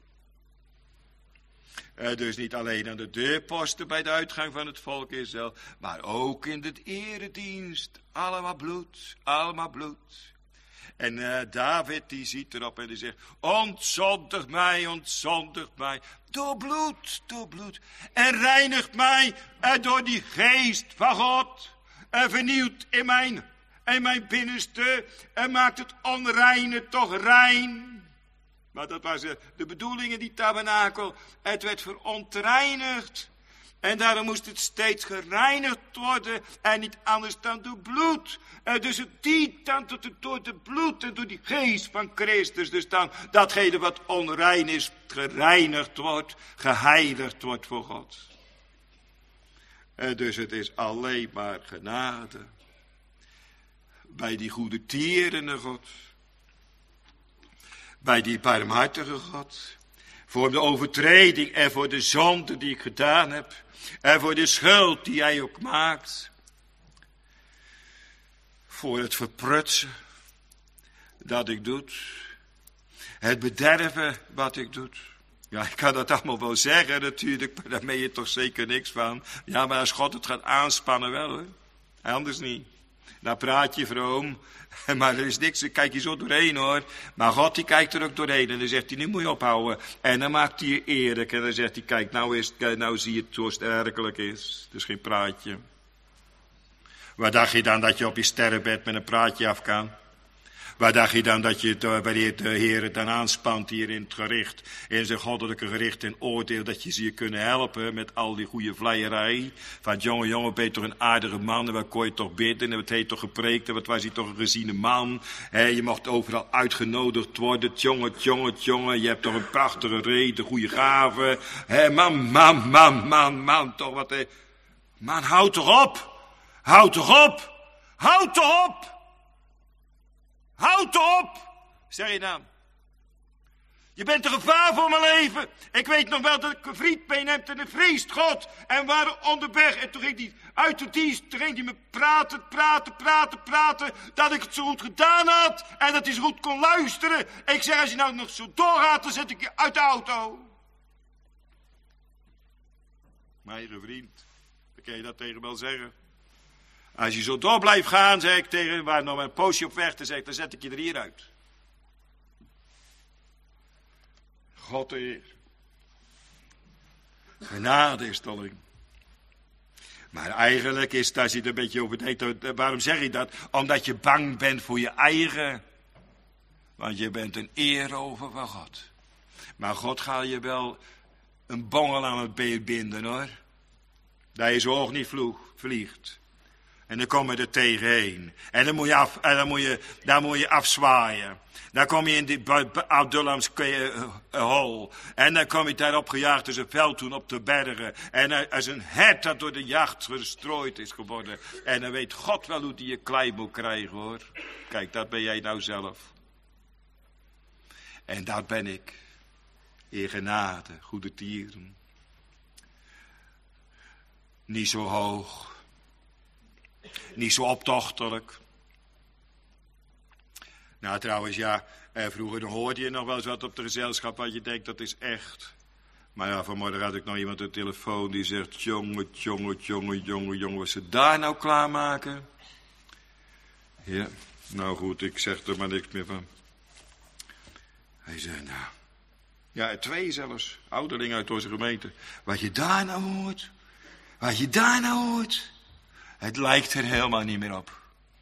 Dus niet alleen aan de deurposten bij de uitgang van het volk Israël, maar ook in de eredienst. Allemaal bloed, allemaal bloed. En David die ziet erop en die zegt, ontzondig mij, door bloed. En reinigt mij door die geest van God. En vernieuwt in mijn binnenste en maakt het onreine toch rein. Maar dat was de bedoeling in die tabernakel. Het werd verontreinigd. En daarom moest het steeds gereinigd worden. En niet anders dan door bloed. Dus het dient dan door de bloed en door die geest van Christus. Dus dan datgene wat onrein is, gereinigd wordt, geheiligd wordt voor God. Dus het is alleen maar genade. Bij die goede tierende God. Bij die barmhartige God. Voor de overtreding en voor de zonde die ik gedaan heb. En voor de schuld die hij ook maakt. Voor het verprutsen dat ik doe. Het bederven wat ik doe. Ja, ik kan dat allemaal wel zeggen natuurlijk, maar daar meen je toch zeker niks van. Ja, maar als God het gaat aanspannen wel hoor. Anders niet. Dan praat je vroom. Maar er is niks, dan kijk je zo doorheen hoor. Maar God die kijkt er ook doorheen en dan zegt hij, nu moet je ophouden. En dan maakt hij je eerlijk en dan zegt hij, kijk nou zie je het zoals het werkelijk is. Het is geen praatje. Waar dacht je dan dat je op je sterrenbed met een praatje af kan? Waar dacht je dan dat je, wanneer de Heer het dan aanspant hier in het gericht, in zijn goddelijke gericht en oordeel, dat je ze je kunnen helpen met al die goede vleierij? Van jongen, ben je toch een aardige man, en wat kon je toch bidden, en wat heeft toch gepreekt, en wat was hij toch een geziene man? Je mocht overal uitgenodigd worden, jongen, je hebt toch een prachtige reden, goede gaven. Man, toch wat, man, houd toch op! Houd toch op! Zeg je dan. Je bent een gevaar voor mijn leven. Ik weet nog wel dat ik een vriend meeneemt en een vreest God. En we waren onderweg en toen ging hij uit de dienst. Toen ging hij me praten. Dat ik het zo goed gedaan had. En dat hij zo goed kon luisteren. Ik zeg, als je nou nog zo doorgaat, dan zet ik je uit de auto. Mijn eigen vriend. Dan kan je dat tegen wel zeggen. Als je zo door blijft gaan, zeg ik tegen hem, waar nog een poosje op weg, dan zet ik je er hier uit. God de Heer. Genade is tolling. Maar eigenlijk is het, als je er een beetje over denkt, waarom zeg je dat? Omdat je bang bent voor je eigen. Want je bent een erover van God. Maar God gaat je wel een bongel aan het been binden, hoor. Dat je zo hoog niet vliegt. En dan kom je er tegenheen. En dan moet je afzwaaien. Dan kom je in die Adullam's hol. En dan kom je daar opgejaagd als een veldhoen op de bergen. En als een hert dat door de jacht verstrooid is geworden. En dan weet God wel hoe die je klein moet krijgen, hoor. Kijk, dat ben jij nou zelf. En dat ben ik. In genade, goede tieren. Niet zo hoog. Niet zo optochtelijk. Nou, trouwens, ja, vroeger dan hoorde je nog wel eens wat op de gezelschap, wat je denkt, dat is echt. Maar ja, vanmorgen had ik nog iemand op de telefoon die zegt, jongen, wat ze daar nou klaarmaken? Ja, nou goed, ik zeg er maar niks meer van. Hij zei, nou, ja, 2 zelfs, ouderlingen uit onze gemeente. Wat je daar nou hoort, het lijkt er helemaal niet meer op.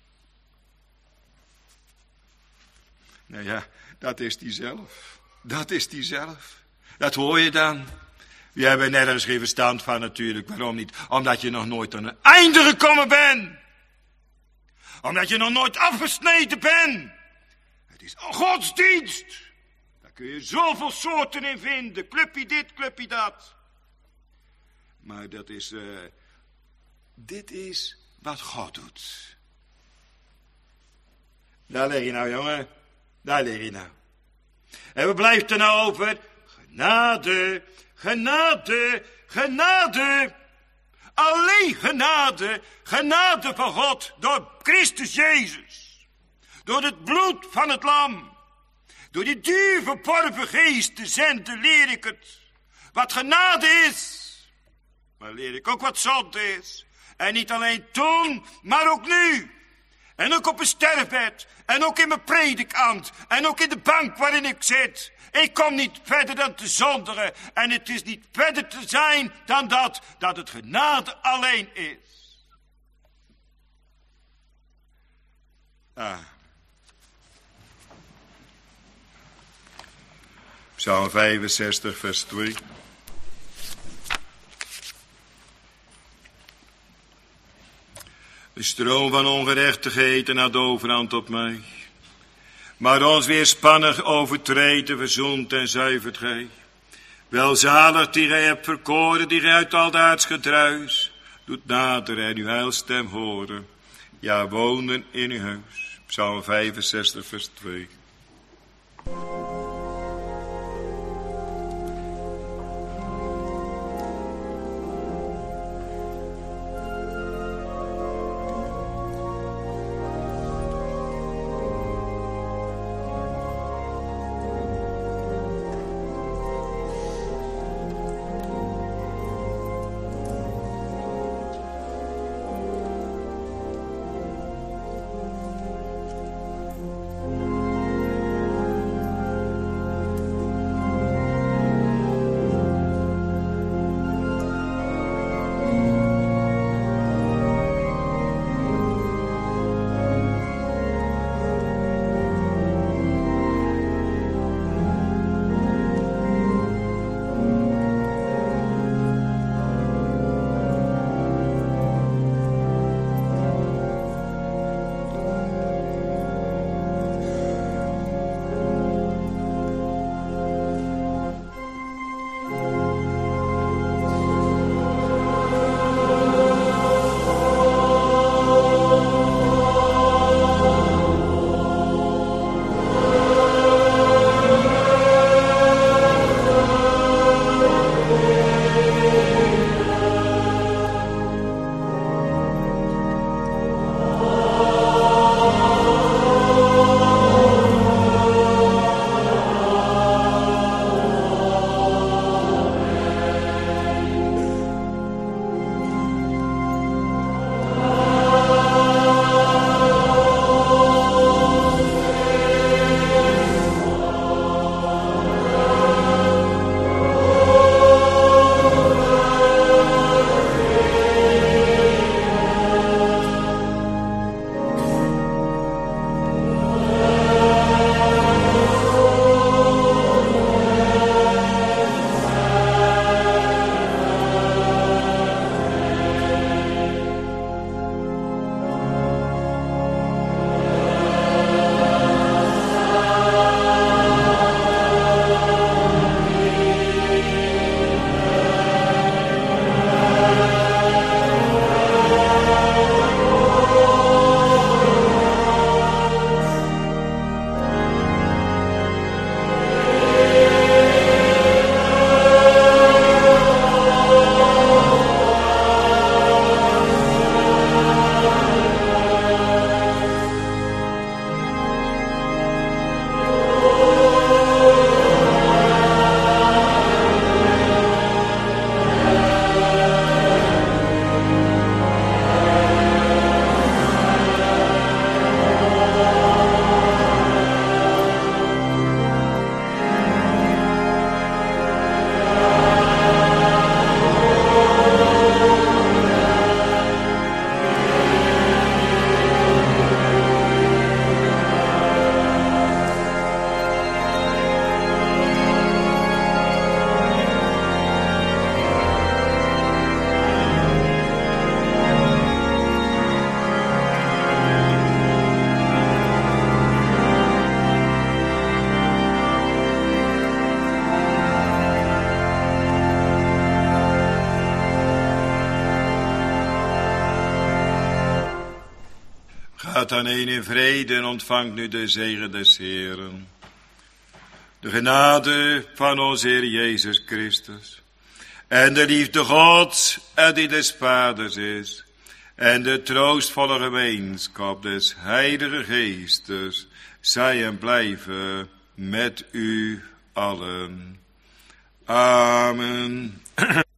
Nou ja, dat is die zelf. Dat hoor je dan. Je hebt er nergens geen verstand van natuurlijk. Waarom niet? Omdat je nog nooit aan een einde gekomen bent. Omdat je nog nooit afgesneden bent. Het is een godsdienst. Daar kun je zoveel soorten in vinden. Clubje dit, clubje dat. Maar dat is... dit is wat God doet. Daar lig je nou, jongen. Daar lig je nou. En wat blijft er nou over? Genade. Alleen genade. Genade van God door Christus Jezus. Door het bloed van het lam. Door die duur verborgen geest te zenden leer ik het. Wat genade is. Maar leer ik ook wat zonde is. En niet alleen toen, maar ook nu. En ook op een sterfbed. En ook in mijn predikambt. En ook in de bank waarin ik zit. Ik kom niet verder dan te zondigen. En het is niet verder te zijn dan dat het genade alleen is. Psalm 65, vers 2. De stroom van ongerechtigheden had overhand op mij. Maar ons weerspannig overtreden, verzoent en zuivert gij. Welzalig die gij hebt verkoren, die gij uit aldaads gedruis. Doet nader en uw heilstem horen. Ja, wonen in uw huis. Psalm 65, vers 2. Gaat dan heen in vrede en ontvangt nu de zegen des Heeren. De genade van onze Heer Jezus Christus. En de liefde Gods en die des Vaders is. En de troostvolle gemeenschap des Heilige Geestes. Zij en blijven met u allen. Amen.